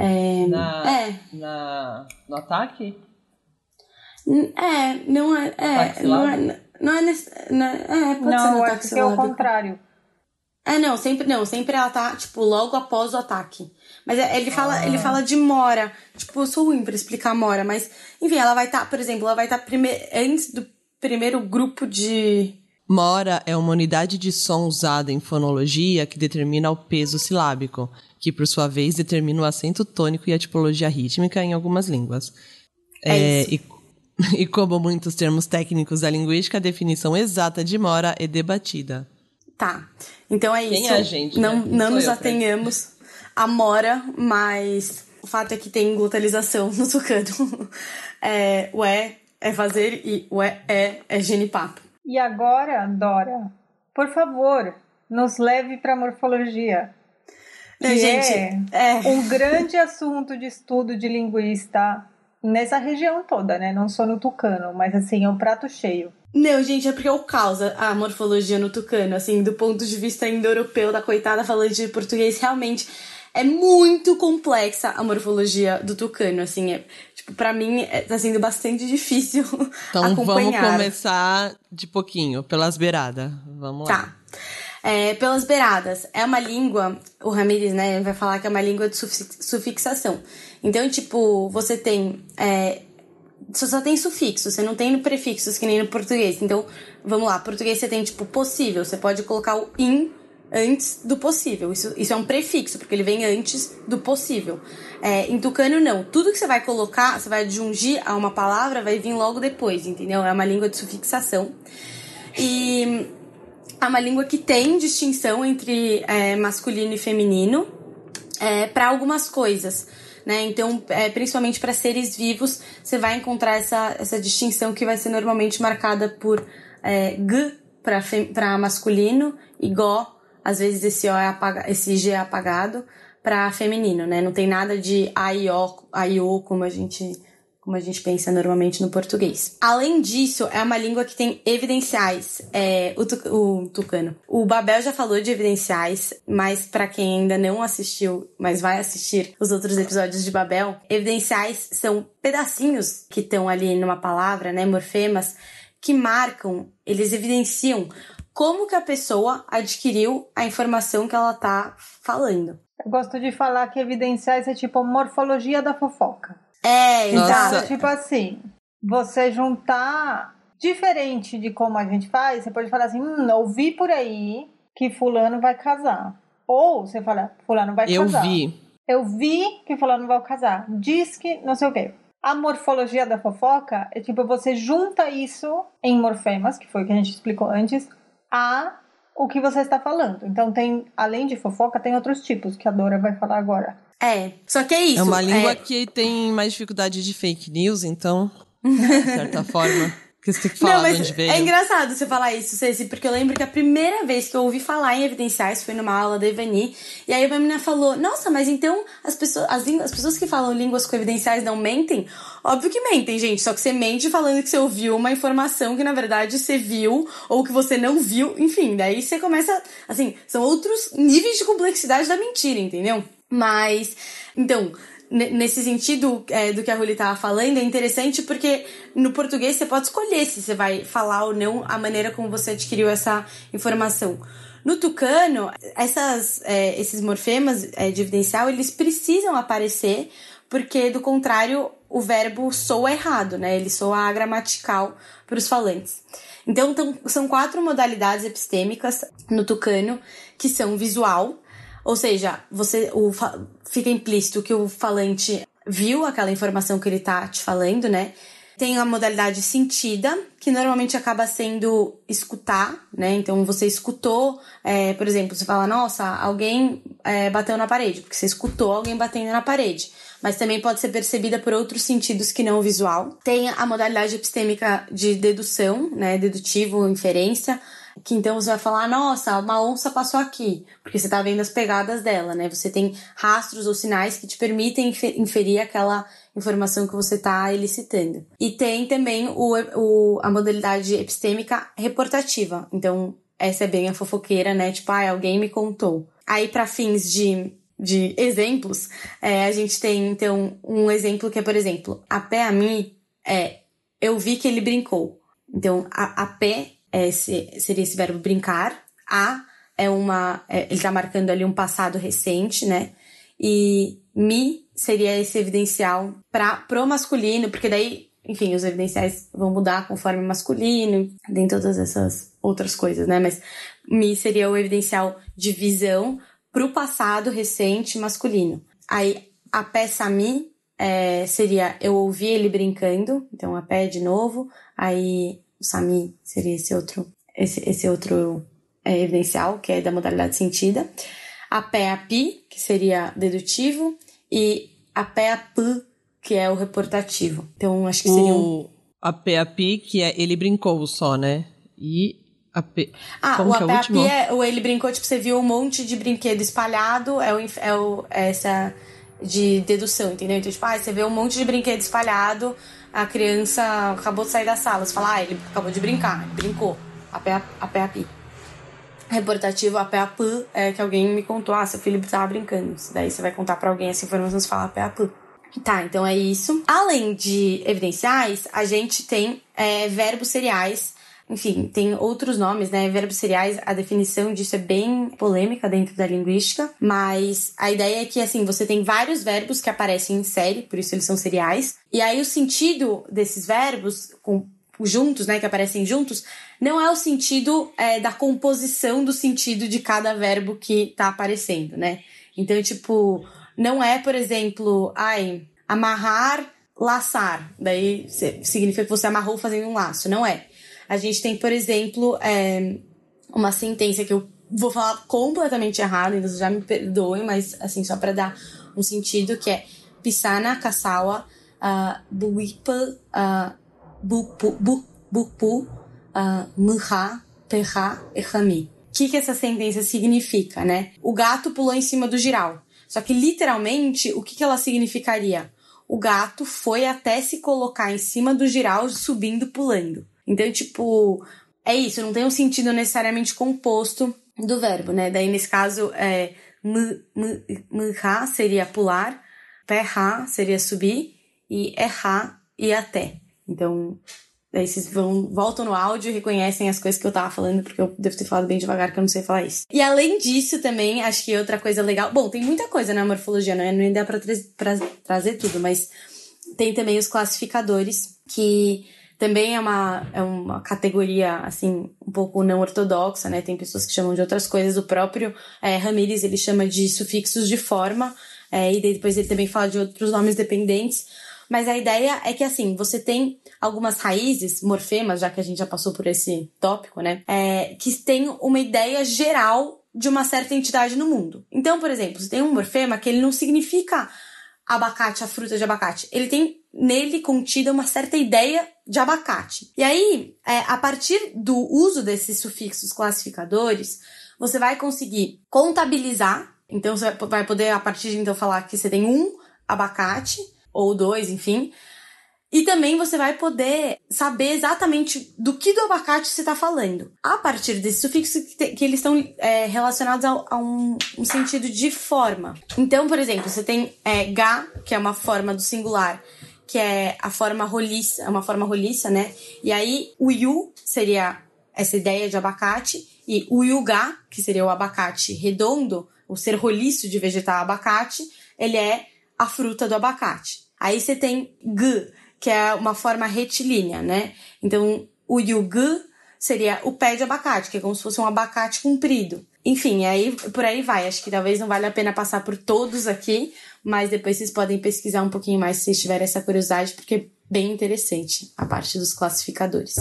No ataque? Não é... pode ser no ataque silábico. É o contrário. Sempre ela tá, tipo, logo após o ataque. Mas ele fala de mora. Tipo, eu sou ruim pra explicar mora, mas, enfim, ela vai estar, por exemplo, antes do primeiro grupo de... Mora é uma unidade de som usada em fonologia que determina o peso silábico, que, por sua vez, determina o acento tônico e a tipologia rítmica em algumas línguas. E como muitos termos técnicos da linguística, a definição exata de mora é debatida. Tá, então é isso. Quem é a gente, não né? Não nos atenhamos à mora, mas o fato é que tem glotalização no tucano. O é fazer e o é genipapo. E agora, Dora, por favor, nos leve para a morfologia. Que um grande assunto de estudo de linguista nessa região toda, né? Não só no tucano, mas assim, é um prato cheio. Não, gente, é porque eu causa a morfologia no tucano, assim, do ponto de vista indo-europeu da coitada falante de português, realmente é muito complexa a morfologia do tucano, assim, tipo, pra mim tá sendo bastante difícil acompanhar. Então vamos começar de pouquinho, pelas beiradas, vamos lá. Tá. Pelas beiradas, é uma língua, o Ramírez, né, vai falar que é uma língua de sufixação. Então, tipo, você tem... Você só tem sufixo, você não tem prefixos que nem no português. Então, vamos lá, português você tem, tipo, possível. Você pode colocar o in antes do possível. Isso é um prefixo, porque ele vem antes do possível. Em tucano, não. Tudo que você vai colocar, você vai adjungir a uma palavra, vai vir logo depois, entendeu? É uma língua de sufixação. E é uma língua que tem distinção entre masculino e feminino para algumas coisas. Né? Então, principalmente para seres vivos, você vai encontrar essa distinção que vai ser normalmente marcada por g para masculino e go, às vezes esse g é apagado, para feminino, né? Não tem nada de a e o como a gente pensa normalmente no português. Além disso, é uma língua que tem evidenciais, o tucano. O Babel já falou de evidenciais, mas para quem ainda não assistiu, mas vai assistir os outros episódios de Babel, evidenciais são pedacinhos que estão ali numa palavra, né, morfemas, que marcam, eles evidenciam como que a pessoa adquiriu a informação que ela tá falando. Eu gosto de falar que evidenciais é tipo morfologia da fofoca. Exato. Então, tipo assim, você juntar diferente de como a gente faz, você pode falar assim, ouvi por aí que fulano vai casar. Ou você fala, fulano vai casar. Eu vi que fulano vai casar. Diz que não sei o quê. A morfologia da fofoca é tipo, você junta isso em morfemas, que foi o que a gente explicou antes, a o que você está falando. Então tem, além de fofoca, tem outros tipos que a Dora vai falar agora. Só que é isso. É uma língua que tem mais dificuldade de fake news, então, de certa forma, que você tem que falar de onde veio. É engraçado você falar isso, Ceci, porque eu lembro que a primeira vez que eu ouvi falar em evidenciais foi numa aula da Ivani, e aí uma menina falou, nossa, mas então as pessoas que falam línguas com evidenciais não mentem? Óbvio que mentem, gente, só que você mente falando que você ouviu uma informação que na verdade você viu, ou que você não viu, enfim, daí você começa, assim, são outros níveis de complexidade da mentira, entendeu? Mas, então, nesse sentido do que a Ruli estava falando, é interessante porque no português você pode escolher se você vai falar ou não a maneira como você adquiriu essa informação. No tucano, esses morfemas de evidencial, eles precisam aparecer porque, do contrário, o verbo soa errado, né? Ele soa agramatical para os falantes. Então, são 4 modalidades epistêmicas no tucano, que são visual, ou seja, fica implícito que o falante viu aquela informação que ele tá te falando, né? Tem a modalidade sentida, que normalmente acaba sendo escutar, né? Então, você escutou, por exemplo, você fala, nossa, alguém bateu na parede, porque você escutou alguém batendo na parede. Mas também pode ser percebida por outros sentidos que não o visual. Tem a modalidade epistêmica de dedução, né? Dedutivo, inferência, Que então você vai falar, nossa, uma onça passou aqui, porque você tá vendo as pegadas dela, né? Você tem rastros ou sinais que te permitem inferir aquela informação que você tá elicitando. E tem também a modalidade epistêmica reportativa. Então, essa é bem a fofoqueira, né? Tipo, alguém me contou. Aí, para fins de exemplos, a gente tem, então, um exemplo que é, por exemplo, a pé a mim eu vi que ele brincou. Então, a pé seria esse verbo brincar. Ele tá marcando ali um passado recente, né? E mi seria esse evidencial pro masculino, porque daí, enfim, os evidenciais vão mudar conforme masculino, tem todas essas outras coisas, né? Mas mi seria o evidencial de visão pro passado recente masculino. Aí, a peça mi seria eu ouvi ele brincando, então a pé de novo, aí o sami seria esse outro evidencial, que é da modalidade sentida. A pé a pi, que seria dedutivo, e a pé a p, que é o reportativo. Então, acho que seria a pé a pi, que é ele brincou só, né? E a p... o a pé a pi o ele brincou, tipo, você viu um monte de brinquedo espalhado, essa de dedução, entendeu? Então, tipo, você vê um monte de brinquedo espalhado, a criança acabou de sair da sala, você fala, ele acabou de brincar, ele brincou, a pé a pi. Reportativo, a pé a p, é que alguém me contou, seu filho estava brincando. Daí você vai contar pra alguém essa informação, você fala a pé a p. Tá, então é isso. Além de evidenciais, a gente tem verbos seriais. Enfim, tem outros nomes, né? Verbos seriais, a definição disso é bem polêmica dentro da linguística, mas a ideia é que, assim, você tem vários verbos que aparecem em série, por isso eles são seriais, e aí o sentido desses verbos, juntos, né, que aparecem juntos, não é o sentido da composição do sentido de cada verbo que tá aparecendo, né? Então, tipo, não é, por exemplo, amarrar, laçar, daí significa que você amarrou fazendo um laço, não é. A gente tem, por exemplo, uma sentença que eu vou falar completamente errado, então já me perdoem, mas assim, só para dar um sentido, que é Pisana, Kasawa, Buipa, Bupu, Mha, Perra, Ehami. O que essa sentença significa, né? O gato pulou em cima do giral. Só que, literalmente, o que ela significaria? O gato foi até se colocar em cima do giral, subindo, pulando. Então, tipo, é isso, não tem um sentido necessariamente composto do verbo, né? Daí, nesse caso, mha seria pular, perra seria subir, e errar e até. Então, daí vocês voltam no áudio e reconhecem as coisas que eu tava falando, porque eu devo ter falado bem devagar, que eu não sei falar isso. E além disso, também, acho que outra coisa legal... Bom, tem muita coisa na morfologia, né? Não dá pra trazer tudo, mas tem também os classificadores, que também é uma categoria, assim, um pouco não ortodoxa, né? Tem pessoas que chamam de outras coisas. O próprio Ramírez, ele chama de sufixos de forma, e depois ele também fala de outros nomes dependentes. Mas a ideia é que, assim, você tem algumas raízes, morfemas, já que a gente já passou por esse tópico, né? Que tem uma ideia geral de uma certa entidade no mundo. Então, por exemplo, você tem um morfema que ele não significa abacate, a fruta de abacate. Ele tem nele contida uma certa ideia de abacate. E aí, a partir do uso desses sufixos classificadores, você vai conseguir contabilizar. Então, você vai poder, a partir de então, falar que você tem um abacate, ou dois, enfim. E também você vai poder saber exatamente do abacate você está falando. A partir desses sufixos que eles estão relacionados a um sentido de forma. Então, por exemplo, você tem ga, que é uma forma do singular, que é a forma roliça, é uma forma roliça, né? E aí, o yu seria essa ideia de abacate, e o yuga, que seria o abacate redondo, o ser roliço de vegetal abacate, ele é a fruta do abacate. Aí você tem g, que é uma forma retilínea, né? Então, o yugu seria o pé de abacate, que é como se fosse um abacate comprido. Enfim, aí por aí vai. Acho que talvez não vale a pena passar por todos aqui, mas depois vocês podem pesquisar um pouquinho mais se vocês tiverem essa curiosidade, porque é bem interessante a parte dos classificadores.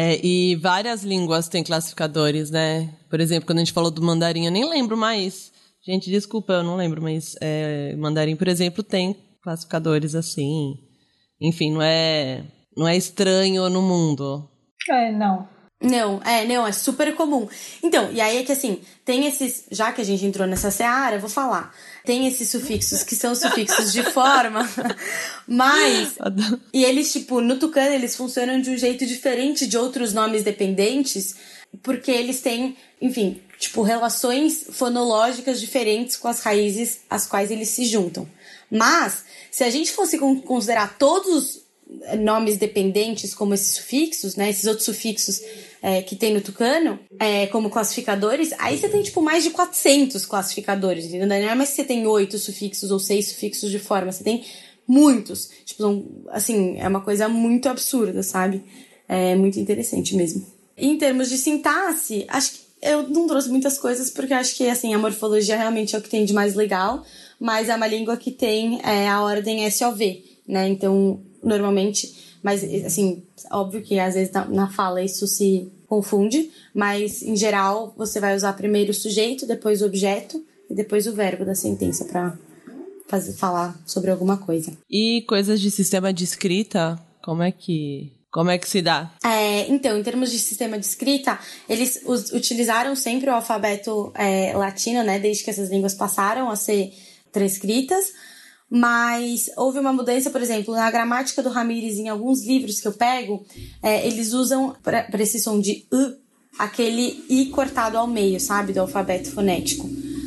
E várias línguas têm classificadores, né? Por exemplo, quando a gente falou do mandarim, eu nem lembro mais. Gente, desculpa, eu não lembro, mas mandarim, por exemplo, tem classificadores assim. Enfim, não é estranho no mundo. Não. Não, é super comum. Então, e aí é que assim, tem esses, já que a gente entrou nessa seara, eu vou falar. Tem esses sufixos que são sufixos de forma, mas, e eles, tipo, no tucano eles funcionam de um jeito diferente de outros nomes dependentes, porque eles têm, enfim, tipo, relações fonológicas diferentes com as raízes às quais eles se juntam. Mas, se a gente fosse considerar todos os nomes dependentes como esses sufixos, né, esses outros sufixos que tem no tucano, como classificadores, aí você tem, tipo, mais de 400 classificadores, entendeu? Não é mais que você tem 8 sufixos ou 6 sufixos de forma, você tem muitos. Tipo, assim, é uma coisa muito absurda, sabe? É muito interessante mesmo. E em termos de sintaxe, acho que eu não trouxe muitas coisas, porque eu acho que, assim, a morfologia realmente é o que tem de mais legal, mas é uma língua que tem a ordem SOV, né? Então, normalmente, mas, assim, óbvio que às vezes na fala isso se confunde, mas, em geral, você vai usar primeiro o sujeito, depois o objeto e depois o verbo da sentença para falar sobre alguma coisa. E coisas de sistema de escrita, como é que se dá? Então, em termos de sistema de escrita, eles utilizaram sempre o alfabeto latino, né, desde que essas línguas passaram a ser transcritas, mas houve uma mudança, por exemplo, na gramática do Ramírez, em alguns livros que eu pego, eles usam, para esse som de aquele I cortado ao meio, sabe, do alfabeto fonético.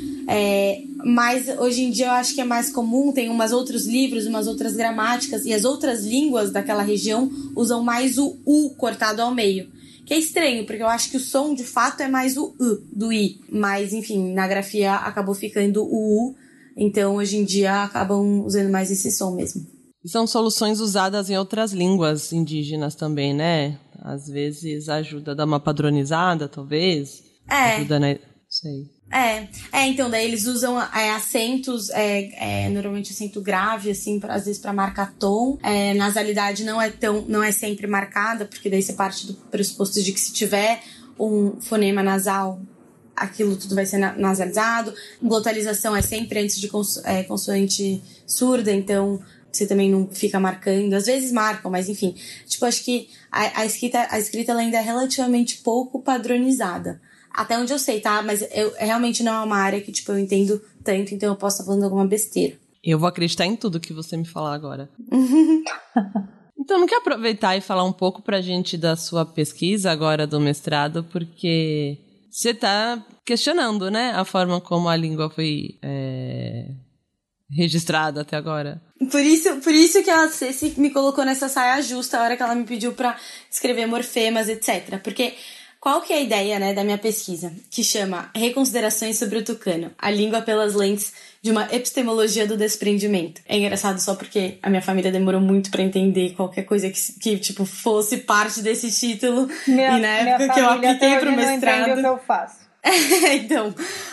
Mas hoje em dia eu acho que é mais comum, tem umas outros livros, umas outras gramáticas, e as outras línguas daquela região usam mais o U cortado ao meio. Que é estranho, porque eu acho que o som de fato é mais o do I. Mas, enfim, na grafia acabou ficando o U, então hoje em dia acabam usando mais esse som mesmo. E são soluções usadas em outras línguas indígenas também, né? Às vezes ajuda a dar uma padronizada, talvez. Ajuda na... Sei. Então daí eles usam acentos, normalmente acento grave, assim, às vezes para marcar tom. Nasalidade não é sempre marcada, porque daí você parte do pressuposto de que se tiver um fonema nasal, aquilo tudo vai ser nasalizado. Glotalização é sempre antes de consoante surda, então você também não fica marcando. Às vezes marcam, mas enfim. Tipo, acho que a escrita ela ainda é relativamente pouco padronizada. Até onde eu sei, tá? Mas realmente não é uma área que, tipo, eu entendo tanto, então eu posso estar falando alguma besteira. Eu vou acreditar em tudo que você me falar agora. Então, não quer aproveitar e falar um pouco pra gente da sua pesquisa agora do mestrado, porque você tá questionando, né? A forma como a língua foi registrada até agora. Por isso que a Ceci me colocou nessa saia justa a hora que ela me pediu pra escrever morfemas, etc. Porque... qual que é a ideia, né, da minha pesquisa? Que chama Reconsiderações sobre o tucano, a língua pelas lentes de uma epistemologia do desprendimento. É engraçado só porque a minha família demorou muito pra entender qualquer coisa que tipo, fosse parte desse título. E na época que eu apliquei pro mestrado... não entende o que eu faço. Então,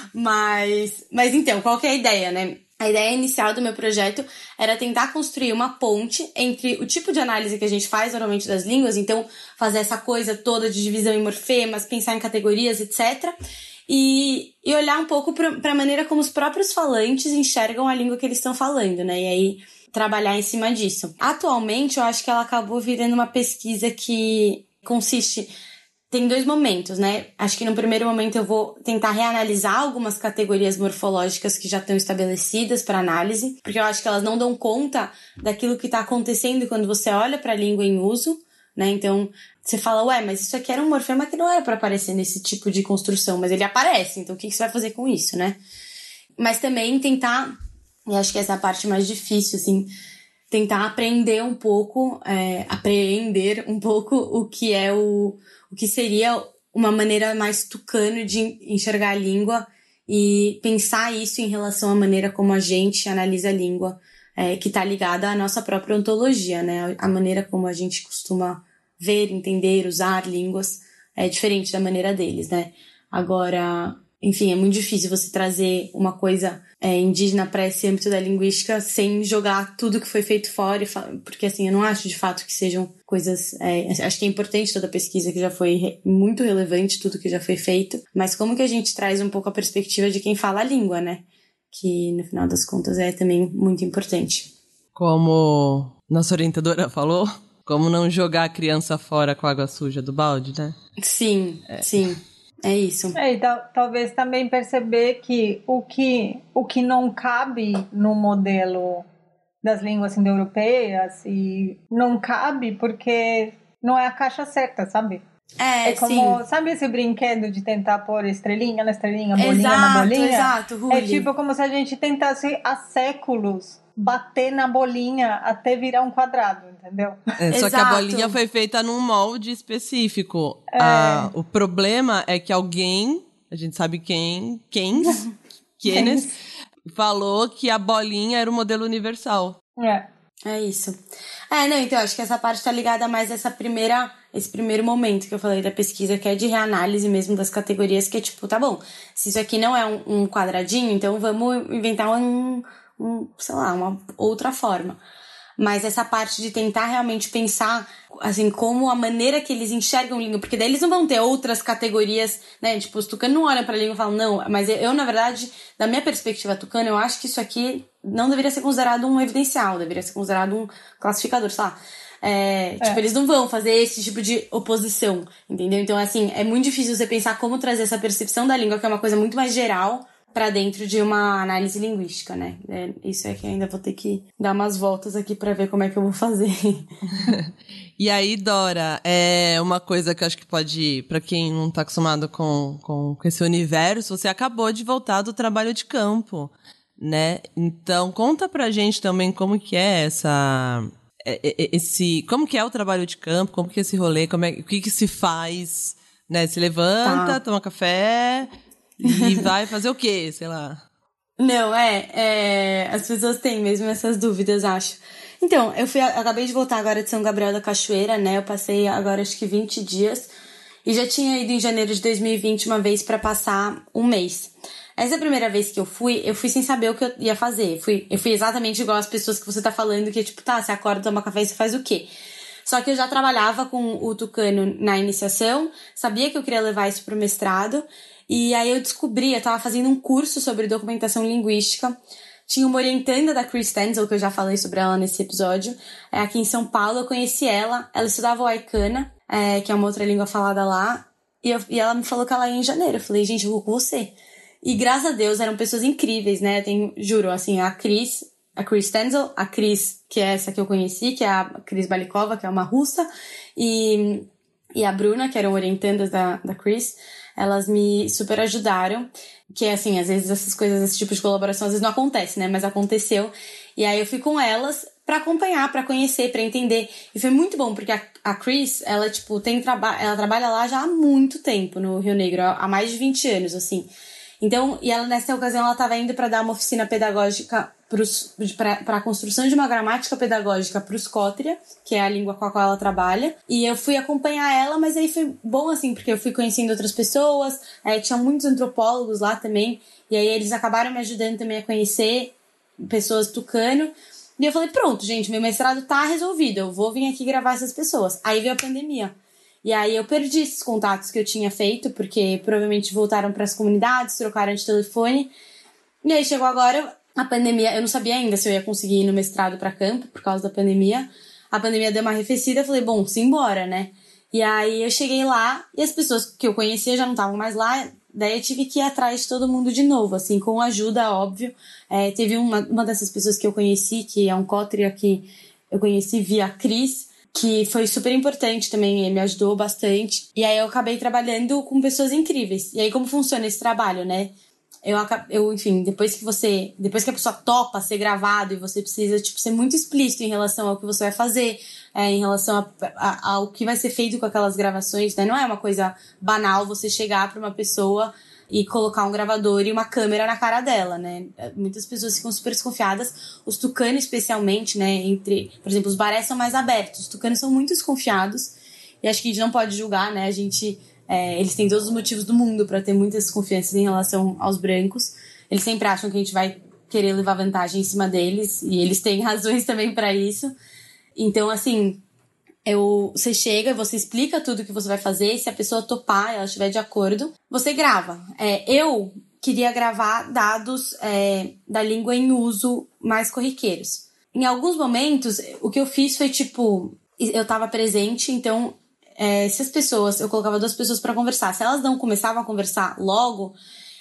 mas então, qual que é a ideia, né? A ideia inicial do meu projeto era tentar construir uma ponte entre o tipo de análise que a gente faz normalmente das línguas, então fazer essa coisa toda de divisão em morfemas, pensar em categorias, etc. E olhar um pouco para a maneira como os próprios falantes enxergam a língua que eles estão falando, né? E aí trabalhar em cima disso. Atualmente, eu acho que ela acabou virando uma pesquisa que consiste... tem 2 momentos, né? Acho que no primeiro momento eu vou tentar reanalisar algumas categorias morfológicas que já estão estabelecidas para análise, porque eu acho que elas não dão conta daquilo que está acontecendo quando você olha para a língua em uso, né? Então, você fala, mas isso aqui era um morfema que não era para aparecer nesse tipo de construção, mas ele aparece, então o que você vai fazer com isso, né? Mas também tentar, e acho que essa é a parte mais difícil, assim, tentar aprender um pouco, apreender um pouco o que é o que seria uma maneira mais tucano de enxergar a língua e pensar isso em relação à maneira como a gente analisa a língua, que está ligada à nossa própria ontologia, né? A maneira como a gente costuma ver, entender, usar línguas é diferente da maneira deles, né? Agora, enfim, é muito difícil você trazer uma coisa indígena para esse âmbito da linguística sem jogar tudo que foi feito fora, porque assim, eu não acho de fato que sejam coisas... acho que é importante toda a pesquisa que já foi muito relevante, tudo que já foi feito, mas como que a gente traz um pouco a perspectiva de quem fala a língua, né? Que no final das contas é também muito importante. Como nossa orientadora falou, Como não jogar a criança fora com a água suja do balde, né? Sim, sim. É isso. E talvez também perceber que o que não cabe no modelo das línguas indo-europeias e não cabe porque não é a caixa certa, sabe? É como, sim. sabe esse brinquedo de tentar pôr estrelinha na estrelinha, bolinha na bolinha? Exato, Ruli. É tipo como se a gente tentasse há séculos bater na bolinha até virar um quadrado, entendeu? Só que a Exato. bolinha foi feita num molde específico. O problema é que alguém, a gente sabe quem falou que a bolinha era o modelo universal. É isso. Não, então, acho que essa parte tá ligada mais a esse primeiro momento que eu falei da pesquisa, que é de reanálise mesmo das categorias, que é tipo, tá bom, se isso aqui não é um quadradinho, então vamos inventar sei lá, uma outra forma. Mas essa parte de tentar realmente pensar, assim, como a maneira que eles enxergam língua, porque daí eles não vão ter outras categorias, né, tipo, os tucanos não olham pra língua e falam, não, mas eu, na verdade, da minha perspectiva tucana, eu acho que isso aqui não deveria ser considerado um evidencial, deveria ser considerado um classificador, sei lá. Tipo, eles não vão fazer esse tipo de oposição, entendeu? Então, assim, é muito difícil você pensar como trazer essa percepção da língua, que é uma coisa muito mais geral, pra dentro de uma análise linguística, né? Isso é que ainda vou ter que dar umas voltas aqui pra ver como é que eu vou fazer. E aí, Dora, uma coisa que eu acho que pode, pra quem não tá acostumado com esse universo, você acabou de voltar do trabalho de campo, né? Então, conta pra gente também como que é como que é o trabalho de campo, como que é esse rolê, o que se faz, né? Se levanta, toma café e vai fazer o quê, sei lá. Não, as pessoas têm mesmo essas dúvidas, acho. Então, acabei de voltar agora de São Gabriel da Cachoeira, né? Eu passei agora acho que 20 dias e já tinha ido em janeiro de 2020 uma vez pra passar um mês. Essa é a primeira vez que eu fui sem saber o que eu ia fazer. Eu fui exatamente igual as pessoas que você tá falando, que é tipo, tá, você acorda, toma café e você faz o quê? Só que eu já trabalhava com o tucano na iniciação, sabia que eu queria levar isso pro mestrado, e aí eu tava fazendo um curso sobre documentação linguística. Tinha uma orientanda da Chris Stenzel, que eu já falei sobre ela nesse episódio, aqui em São Paulo. Eu conheci ela estudava o Aicana, que é uma outra língua falada lá, e ela me falou que ela ia em janeiro. Eu falei, gente, eu vou com você. E graças a Deus eram pessoas incríveis, né? Juro, assim, a Chris Stenzel, a Chris, que é essa que eu conheci, que é a Chris Balikova, que é uma russa, e a Bruna, que eram orientandas da Chris, elas me super ajudaram, que assim, às vezes essas coisas, esse tipo de colaboração, às vezes não acontece, né? Mas aconteceu, e aí eu fui com elas pra acompanhar, pra conhecer, pra entender, e foi muito bom, porque a Chris, ela, tipo, ela trabalha lá já há muito tempo, no Rio Negro, há mais de 20 anos, assim. Então, e ela, nessa ocasião, ela estava indo para dar uma oficina pedagógica para a construção de uma gramática pedagógica para os Cótria, que é a língua com a qual ela trabalha. E eu fui acompanhar ela, mas aí foi bom, assim, porque eu fui conhecendo outras pessoas, tinha muitos antropólogos lá também, e aí eles acabaram me ajudando também a conhecer pessoas tucano. E eu falei, pronto, gente, meu mestrado tá resolvido, eu vou vir aqui gravar essas pessoas. Aí veio a pandemia. E aí eu perdi esses contatos que eu tinha feito, porque provavelmente voltaram para as comunidades, trocaram de telefone. E aí chegou agora a pandemia. Eu não sabia ainda se eu ia conseguir ir no mestrado para campo por causa da pandemia. A pandemia deu uma arrefecida, eu falei, bom, simbora, né? E aí eu cheguei lá e as pessoas que eu conhecia já não estavam mais lá. Daí eu tive que ir atrás de todo mundo de novo, assim, com ajuda, óbvio. Teve uma dessas pessoas que eu conheci, que é um cótria que eu conheci via Cris, que foi super importante também, ele me ajudou bastante. E aí eu acabei trabalhando com pessoas incríveis. E aí como funciona esse trabalho, né? Enfim, depois que a pessoa topa ser gravado e você precisa, tipo, ser muito explícito em relação ao que você vai fazer, em relação ao que vai ser feito com aquelas gravações, né? Não é uma coisa banal você chegar pra uma pessoa e colocar um gravador e uma câmera na cara dela, né? Muitas pessoas ficam super desconfiadas, os tucanos especialmente, né? Por exemplo, os barés são mais abertos, os tucanos são muito desconfiados, e acho que a gente não pode julgar, né? Eles têm todos os motivos do mundo para ter muitas desconfianças em relação aos brancos. Eles sempre acham que a gente vai querer levar vantagem em cima deles, e eles têm razões também para isso. Então, assim, você chega, você explica tudo que você vai fazer, se a pessoa topar, ela estiver de acordo, você grava. Eu queria gravar dados da língua em uso mais corriqueiros. Em alguns momentos, o que eu fiz foi, tipo, eu tava presente, então se as pessoas, eu colocava 2 pessoas pra conversar, se elas não começavam a conversar logo,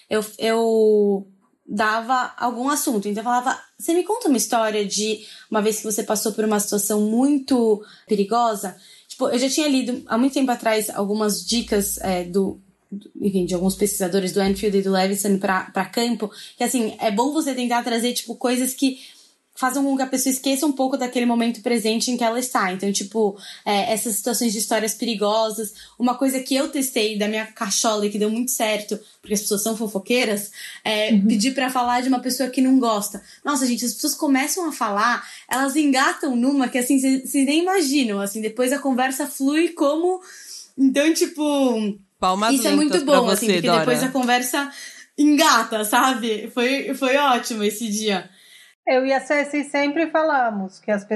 eu dava algum assunto. Então eu falava, você me conta uma história de uma vez que você passou por uma situação muito perigosa? Tipo, eu já tinha lido há muito tempo atrás algumas dicas enfim, de alguns pesquisadores do Enfield e do Levinson pra campo, que assim, é bom você tentar trazer, tipo, coisas que façam com que a pessoa esqueça um pouco daquele momento presente em que ela está. Então, tipo, essas situações de histórias perigosas. Uma coisa que eu testei da minha cachola e que deu muito certo, porque as pessoas são fofoqueiras, pedir pra falar de uma pessoa que não gosta. Nossa, gente, as pessoas começam a falar, elas engatam numa que, assim, vocês nem imaginam, assim, depois a conversa flui como... Então, tipo... Palmas isso é muito lentas pra bom, você, assim, porque Dora. depois a conversa engata, sabe? Foi ótimo esse dia. Eu e a Ceci sempre falamos que as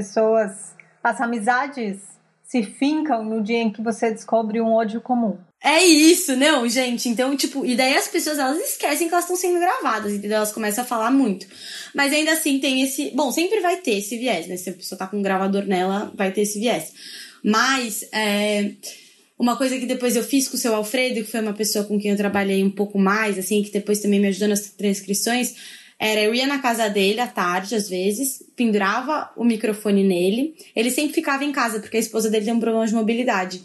amizades se fincam no dia em que você descobre um ódio comum. É isso, não, gente. Então, tipo, e daí as pessoas, elas esquecem que elas estão sendo gravadas, entendeu? Elas começam a falar muito. Mas ainda assim tem esse... Bom, sempre vai ter esse viés, né? Se a pessoa tá com um gravador nela, vai ter esse viés. Mas, uma coisa que depois eu fiz com o seu Alfredo, que foi uma pessoa com quem eu trabalhei um pouco mais, assim, que depois também me ajudou nas transcrições, eu ia na casa dele à tarde, às vezes, pendurava o microfone nele. Ele sempre ficava em casa, porque a esposa dele tem um problema de mobilidade.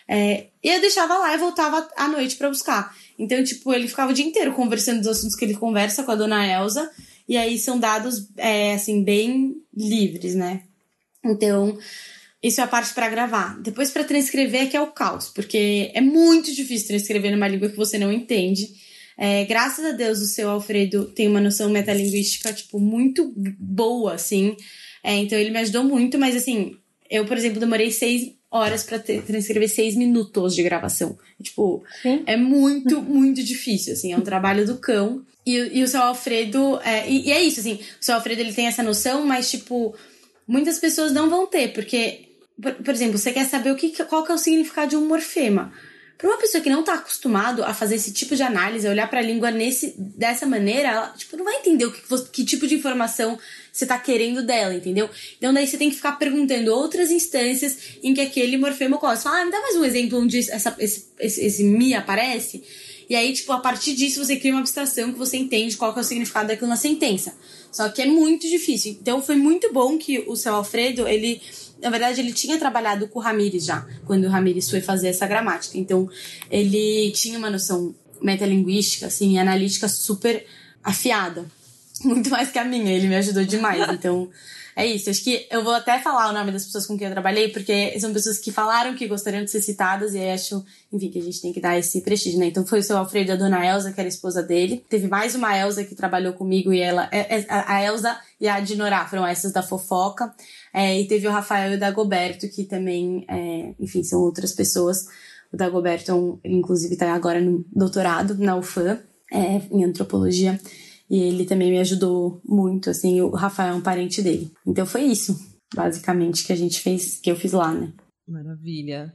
E eu deixava lá e voltava à noite pra buscar. Então, tipo, ele ficava o dia inteiro conversando dos assuntos que ele conversa com a dona Elza. E aí são dados, assim, bem livres, né? Então, isso é a parte pra gravar. Depois pra transcrever é que é o caos, porque é muito difícil transcrever numa língua que você não entende. Graças a Deus o seu Alfredo tem uma noção metalinguística, tipo, muito boa, assim. Então ele me ajudou muito, mas assim, eu, por exemplo, demorei 6 horas pra transcrever 6 minutos de gravação. Tipo, Sim. é muito, muito difícil, assim, é um trabalho do cão. E o seu Alfredo, e é isso, assim, o seu Alfredo ele tem essa noção, mas tipo, muitas pessoas não vão ter, porque, por exemplo, você quer saber qual que é o significado de um morfema. Para uma pessoa que não tá acostumado a fazer esse tipo de análise, a olhar para a língua dessa maneira, ela, tipo, não vai entender que tipo de informação você tá querendo dela, entendeu? Então daí você tem que ficar perguntando outras instâncias em que aquele morfema ocorre. Você fala, me dá mais um exemplo onde esse mi aparece. E aí, tipo, a partir disso você cria uma abstração que você entende qual que é o significado daquilo na sentença. Só que é muito difícil. Então foi muito bom que o seu Alfredo, na verdade, ele tinha trabalhado com o Ramírez já, quando o Ramírez foi fazer essa gramática. Então, ele tinha uma noção metalinguística, assim, analítica super afiada. Muito mais que a minha, ele me ajudou demais. Então, é isso. Acho que eu vou até falar o nome das pessoas com quem eu trabalhei, porque são pessoas que falaram que gostariam de ser citadas, e aí acho, enfim, que a gente tem que dar esse prestígio, né? Então, foi o seu Alfredo e a dona Elza, que era a esposa dele. Teve mais uma Elza que trabalhou comigo, e a Elza e a Dinorá foram essas da fofoca. E teve o Rafael e o Dagoberto, que também, enfim, são outras pessoas. O Dagoberto, ele inclusive está agora no doutorado na UFAM, em antropologia. E ele também me ajudou muito, assim, o Rafael é um parente dele. Então foi isso, basicamente, que eu fiz lá, né? Maravilha.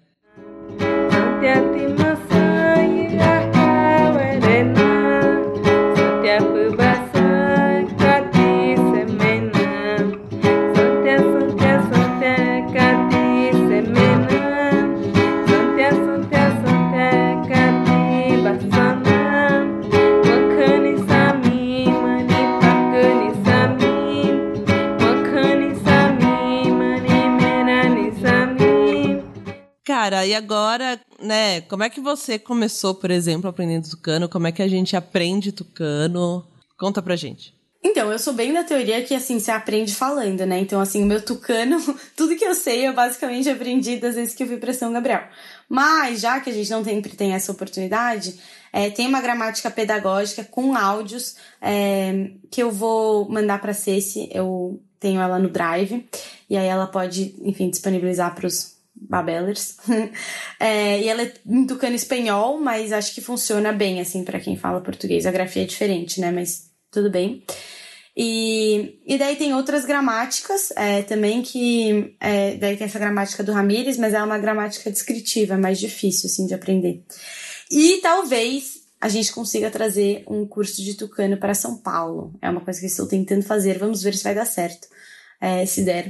Cara, e agora, né, como é que você começou, por exemplo, aprendendo tucano? Como é que a gente aprende tucano? Conta pra gente. Então, eu sou bem da teoria que, assim, você aprende falando, né? Então, assim, o meu tucano, tudo que eu sei, eu basicamente aprendi das vezes que eu fui pra São Gabriel. Mas, já que a gente não sempre tem essa oportunidade, tem uma gramática pedagógica com áudios que eu vou mandar pra Ceci, eu tenho ela no Drive, e aí ela pode, enfim, disponibilizar pros babellers. E ela é em tucano espanhol, mas acho que funciona bem, assim, pra quem fala português. A grafia é diferente, né? Mas tudo bem. E daí tem outras gramáticas também que... daí tem essa gramática do Ramírez, mas é uma gramática descritiva, é mais difícil, assim, de aprender. E talvez a gente consiga trazer um curso de tucano para São Paulo. É uma coisa que estou tentando fazer. Vamos ver se vai dar certo. Se der,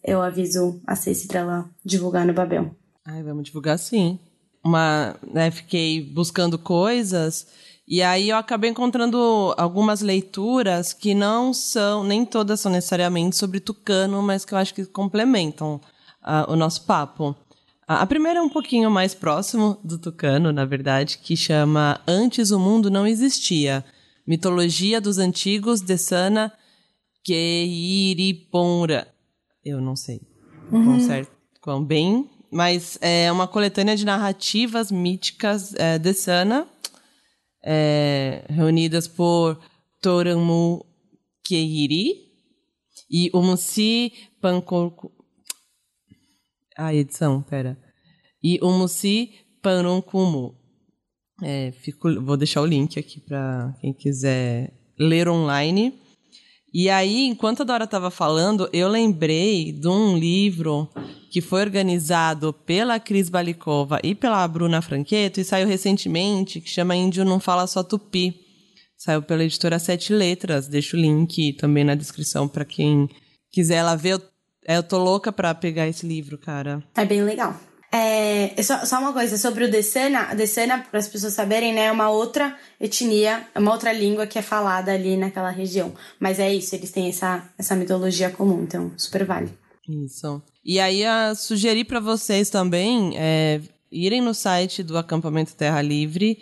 eu aviso a Ceci pra ela divulgar no Babel. Ai, vamos divulgar sim. Fiquei buscando coisas e aí eu acabei encontrando algumas leituras que nem todas são necessariamente sobre Tucano, mas que eu acho que complementam o nosso papo. A primeira é um pouquinho mais próximo do Tucano, na verdade, que chama Antes o Mundo Não Existia. Mitologia dos Antigos de Sana Queiriponra. Eu não sei quão bem, mas é uma coletânea de narrativas míticas de Sana, reunidas por Toramu Keiri e Umusi Pankorku. Edição, pera. E Umusi Panonkumu. Vou deixar o link aqui para quem quiser ler online. E aí, enquanto a Dora estava falando, eu lembrei de um livro que foi organizado pela Cris Balikova e pela Bruna Franqueto e saiu recentemente, que chama Índio Não Fala Só Tupi. Saiu pela editora Sete Letras. Deixo o link também na descrição para quem quiser ela ver. Eu tô louca pra pegar esse livro, cara. É bem legal. Só uma coisa sobre o Desana. A Desana, para as pessoas saberem, né, é uma outra etnia, é uma outra língua que é falada ali naquela região. Mas é isso, eles têm essa mitologia comum, então super vale. Isso. E aí, sugeri para vocês também irem no site do Acampamento Terra Livre,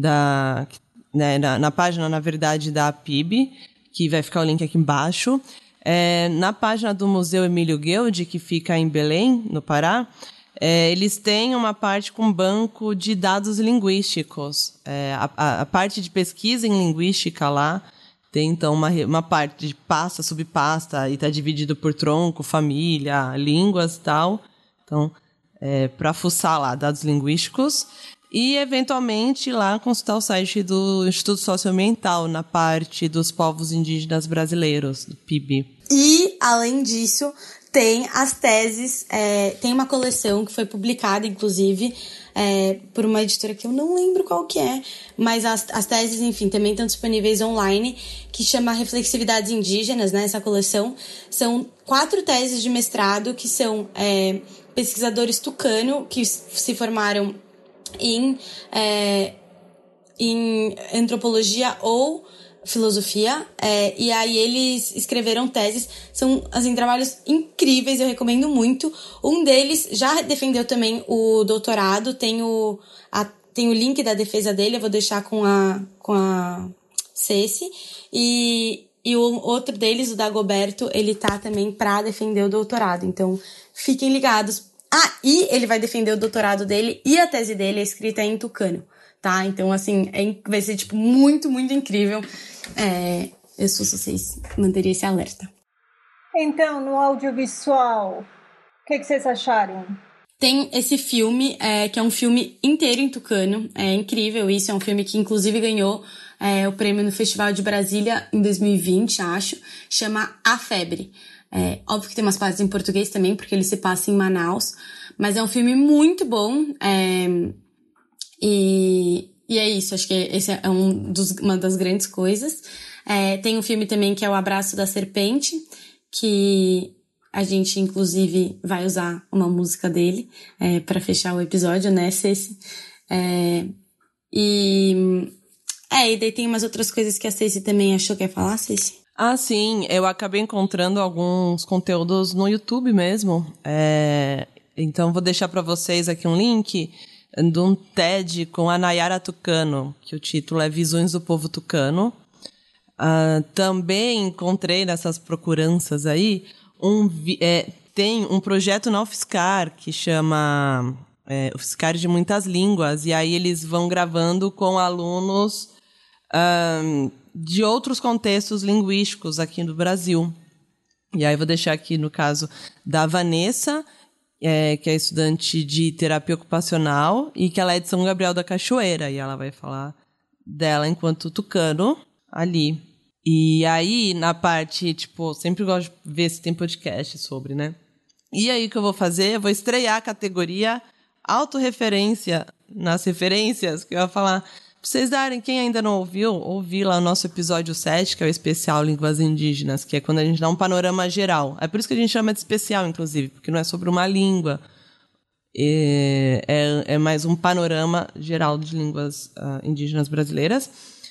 na página, na verdade, da APIB, que vai ficar o link aqui embaixo. Na página do Museu Emílio Guild, que fica em Belém, no Pará, eles têm uma parte com banco de dados linguísticos. A parte de pesquisa em linguística lá tem, então, uma parte de pasta, subpasta, e está dividido por tronco, família, línguas e tal. Então, para fuçar lá dados linguísticos. E, eventualmente, lá consultar o site do Instituto Socioambiental, na parte dos povos indígenas brasileiros, do PIB. E, além disso, tem as teses, tem uma coleção que foi publicada, inclusive, por uma editora que eu não lembro qual que é, mas as teses, enfim, também estão disponíveis online, que chama Reflexividades Indígenas, né, essa coleção. São 4 teses de mestrado que são pesquisadores tucano, que se formaram em antropologia ou filosofia, e aí eles escreveram teses, são assim, trabalhos incríveis, eu recomendo muito. Um deles já defendeu também o doutorado, tem o link da defesa dele, eu vou deixar com a Ceci, e o outro deles, o Dagoberto, ele tá também para defender o doutorado, então fiquem ligados. E ele vai defender o doutorado dele e a tese dele é escrita em tucano, tá? Então, assim, vai ser, tipo, muito, muito incrível. Eu sou vocês manteria esse alerta. Então, no audiovisual, o que vocês acharam? Tem esse filme, que é um filme inteiro em tucano. É incrível isso, é um filme que, inclusive, ganhou o prêmio no Festival de Brasília em 2020, acho. Chama A Febre. Óbvio que tem umas partes em português também, porque ele se passa em Manaus. Mas é um filme muito bom. E é isso, acho que esse é uma das grandes coisas. Tem um filme também que é O Abraço da Serpente, que a gente, inclusive, vai usar uma música dele para fechar o episódio, né, Ceci? E daí tem umas outras coisas que a Ceci também achou que ia falar, Ceci? Sim, eu acabei encontrando alguns conteúdos no YouTube mesmo. Então, vou deixar para vocês aqui um link de um TED com a Nayara Tucano, que o título é Visões do Povo Tucano. Também encontrei nessas procuranças aí, tem um projeto na UFSCar que chama UFSCar de Muitas Línguas, e aí eles vão gravando com alunos de outros contextos linguísticos aqui no Brasil. E aí vou deixar aqui no caso da Vanessa, que é estudante de terapia ocupacional e que ela é de São Gabriel da Cachoeira, e ela vai falar dela enquanto tucano ali. E aí, na parte, tipo, sempre gosto de ver se tem podcast sobre, né? E aí o que eu vou fazer? Eu vou estrear a categoria autorreferência nas referências, que eu vou falar vocês darem, quem ainda não ouviu, ouvi lá o nosso episódio 7, que é o especial Línguas Indígenas, que é quando a gente dá um panorama geral. É por isso que a gente chama de especial, inclusive, porque não é sobre uma língua. É mais um panorama geral de línguas indígenas brasileiras.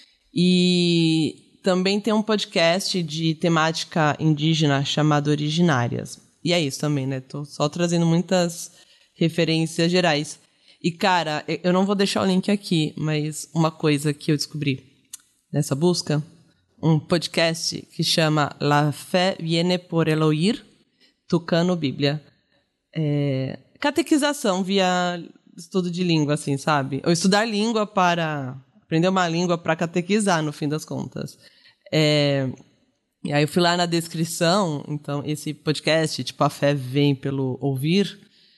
E também tem um podcast de temática indígena chamado Originárias. E é isso também, né? Tô só trazendo muitas referências gerais. E, cara, eu não vou deixar o link aqui, mas uma coisa que eu descobri nessa busca, um podcast que chama La Fé Viene por el Oír, Tucano Bíblia. Catequização via estudo de língua, assim, sabe? Ou estudar língua para... aprender uma língua para catequizar, no fim das contas. E aí eu fui lá na descrição, então, esse podcast, tipo, a fé vem pelo ouvir,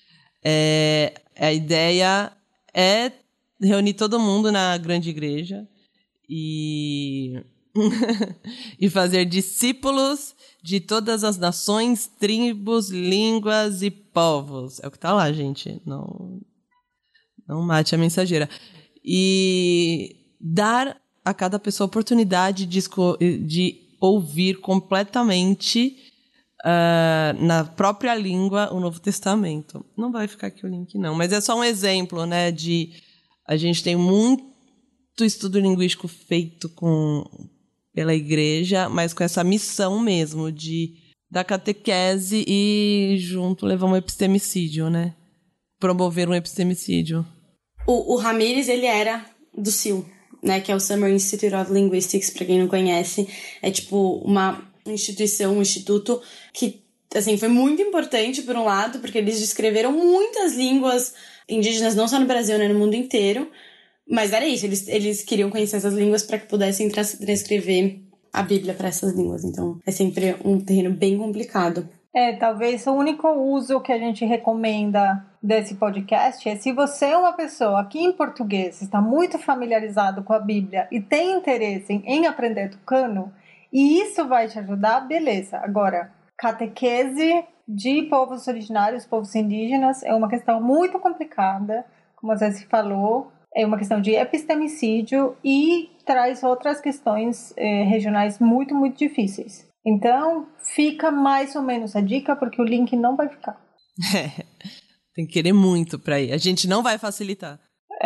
a ideia é reunir todo mundo na grande igreja e fazer discípulos de todas as nações, tribos, línguas e povos. É o que tá lá, gente. Não mate a mensageira. E dar a cada pessoa a oportunidade de ouvir completamente na própria língua o Novo Testamento. Não vai ficar aqui o link, não. Mas é só um exemplo, né, de... A gente tem muito estudo linguístico feito pela igreja, mas com essa missão mesmo da catequese e junto levar um epistemicídio, né? Promover um epistemicídio. O Ramírez, ele era do SIL, né, que é o Summer Institute of Linguistics, para quem não conhece. É tipo uma instituição, um instituto que, assim, foi muito importante por um lado, porque eles descreveram muitas línguas indígenas, não só no Brasil, né, no mundo inteiro. Mas era isso, eles queriam conhecer essas línguas para que pudessem transcrever a Bíblia para essas línguas. Então, é sempre um terreno bem complicado. Talvez o único uso que a gente recomenda desse podcast é se você é uma pessoa aqui em português, está muito familiarizado com a Bíblia e tem interesse em aprender tucano, e isso vai te ajudar, beleza. Agora, catequese de povos originários, povos indígenas, é uma questão muito complicada, como você se falou, é uma questão de epistemicídio e traz outras questões regionais muito, muito difíceis. Então, fica mais ou menos a dica, porque o link não vai ficar. Tem que querer muito para ir. A gente não vai facilitar.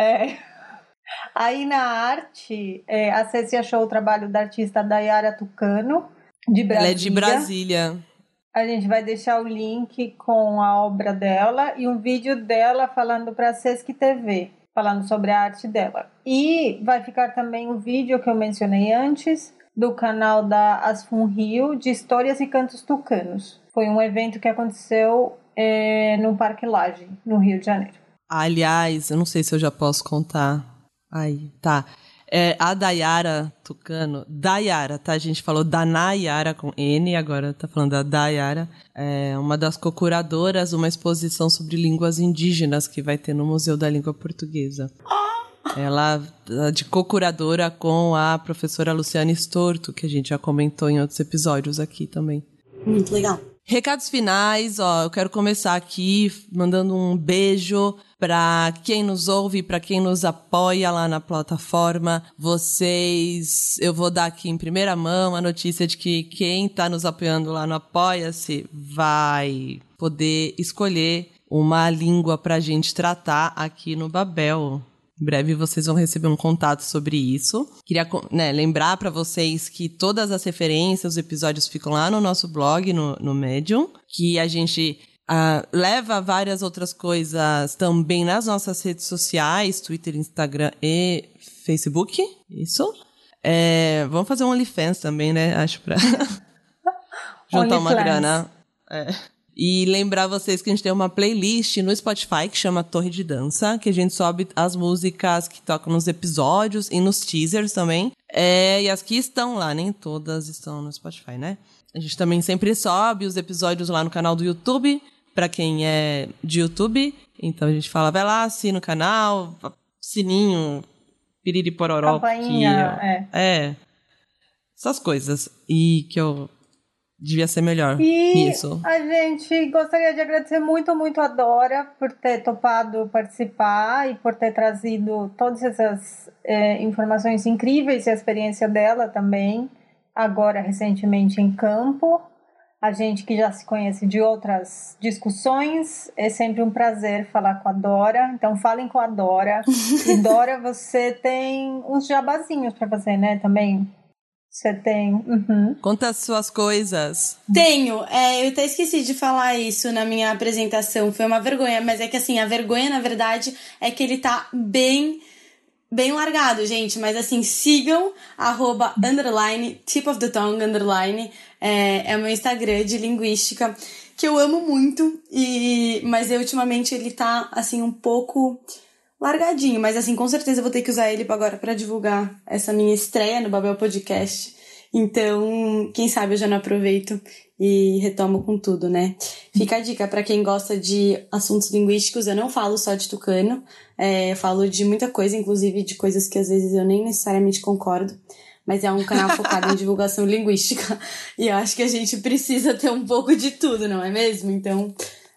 Aí na arte, a Ceci achou o trabalho da artista Dayara Tucano, de Brasília. Ela é de Brasília. A gente vai deixar o link com a obra dela e um vídeo dela falando para a Sesc TV, falando sobre a arte dela. E vai ficar também o vídeo que eu mencionei antes, do canal da Asfun Rio, de Histórias e Cantos Tucanos. Foi um evento que aconteceu no Parque Lage, no Rio de Janeiro. Aliás, eu não sei se eu já posso contar. Tá. A Dayara Tucano, Dayara, tá? A gente falou da Nayara com N, agora tá falando da Dayara. É uma das co-curadoras de uma exposição sobre línguas indígenas que vai ter no Museu da Língua Portuguesa. Ela de co-curadora com a professora Luciana Storto, que a gente já comentou em outros episódios aqui também. Muito legal. Recados finais, eu quero começar aqui mandando um beijo para quem nos ouve, para quem nos apoia lá na plataforma. Eu vou dar aqui em primeira mão a notícia de que quem está nos apoiando lá no Apoia-se vai poder escolher uma língua para a gente tratar aqui no Babel. Em breve vocês vão receber um contato sobre isso. Queria lembrar para vocês que todas as referências, os episódios ficam lá no nosso blog, no Medium, que a gente leva várias outras coisas também nas nossas redes sociais, Twitter, Instagram e Facebook. Isso. Vamos fazer um OnlyFans também, né? Acho pra juntar uma grana. E lembrar vocês que a gente tem uma playlist no Spotify que chama Torre de Dança, que a gente sobe as músicas que tocam nos episódios e nos teasers também. E as que estão lá, nem todas estão no Spotify, né? A gente também sempre sobe os episódios lá no canal do YouTube, pra quem é de YouTube. Então a gente fala, vai lá, assina o canal, sininho, piriri pororó. Campainha, essas coisas. E que eu devia ser melhor nisso. A gente gostaria de agradecer muito, muito a Dora por ter topado participar e por ter trazido todas essas informações incríveis e a experiência dela também, agora recentemente em campo. A gente que já se conhece de outras discussões, é sempre um prazer falar com a Dora. Então falem com a Dora. E Dora, você tem uns jabazinhos para fazer, né, também? Você tem... Conta as suas coisas. Tenho. Eu até esqueci de falar isso na minha apresentação. Foi uma vergonha, mas é que assim, a vergonha, na verdade, é que ele tá bem largado, gente. Mas assim, sigam @_tip of the tongue _ é o meu Instagram de linguística, que eu amo muito. Mas ultimamente ele tá assim um pouco largadinho, mas assim, com certeza eu vou ter que usar ele agora pra divulgar essa minha estreia no Babel Podcast. Então, quem sabe eu já não aproveito e retomo com tudo, né? Fica a dica pra quem gosta de assuntos linguísticos. Eu não falo só de tucano, eu falo de muita coisa, inclusive de coisas que às vezes eu nem necessariamente concordo, mas é um canal focado em divulgação linguística e eu acho que a gente precisa ter um pouco de tudo, não é mesmo? Então,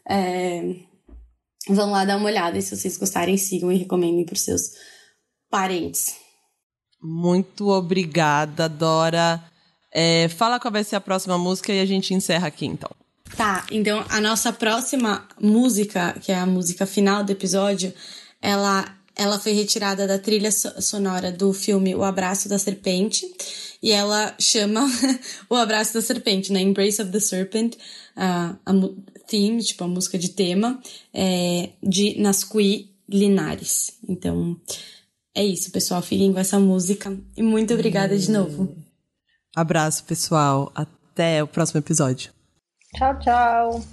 vão lá dar uma olhada e se vocês gostarem, sigam e recomendem para os seus parentes. Muito obrigada, Dora. Fala qual vai ser a próxima música e a gente encerra aqui, então. Tá, então a nossa próxima música, que é a música final do episódio, ela foi retirada da trilha sonora do filme O Abraço da Serpente, e ela chama O Abraço da Serpente, né? Embrace of the Serpent, a theme, tipo a música de tema, de Nasqui Linares. Então, é isso, pessoal. Fiquem com essa música e muito obrigada de novo. Abraço, pessoal. Até o próximo episódio. Tchau, tchau.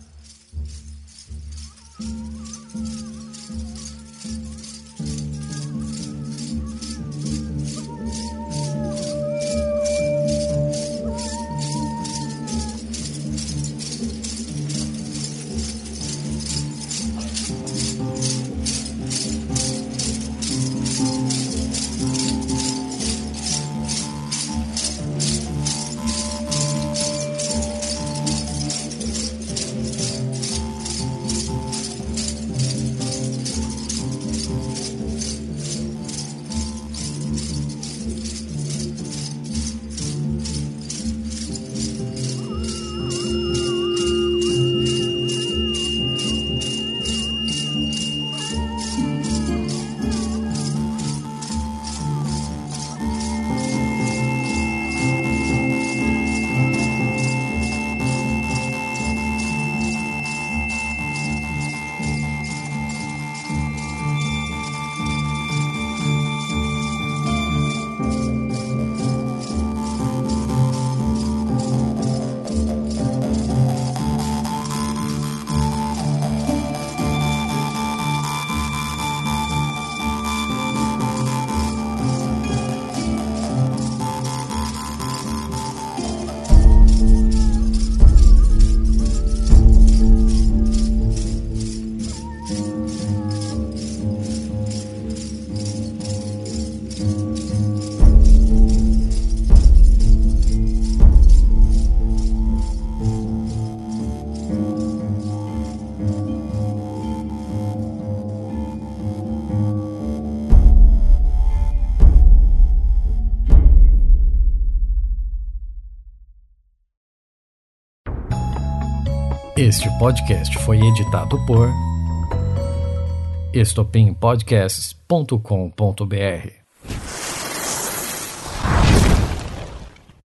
Este podcast foi editado por estopimpodcasts.com.br.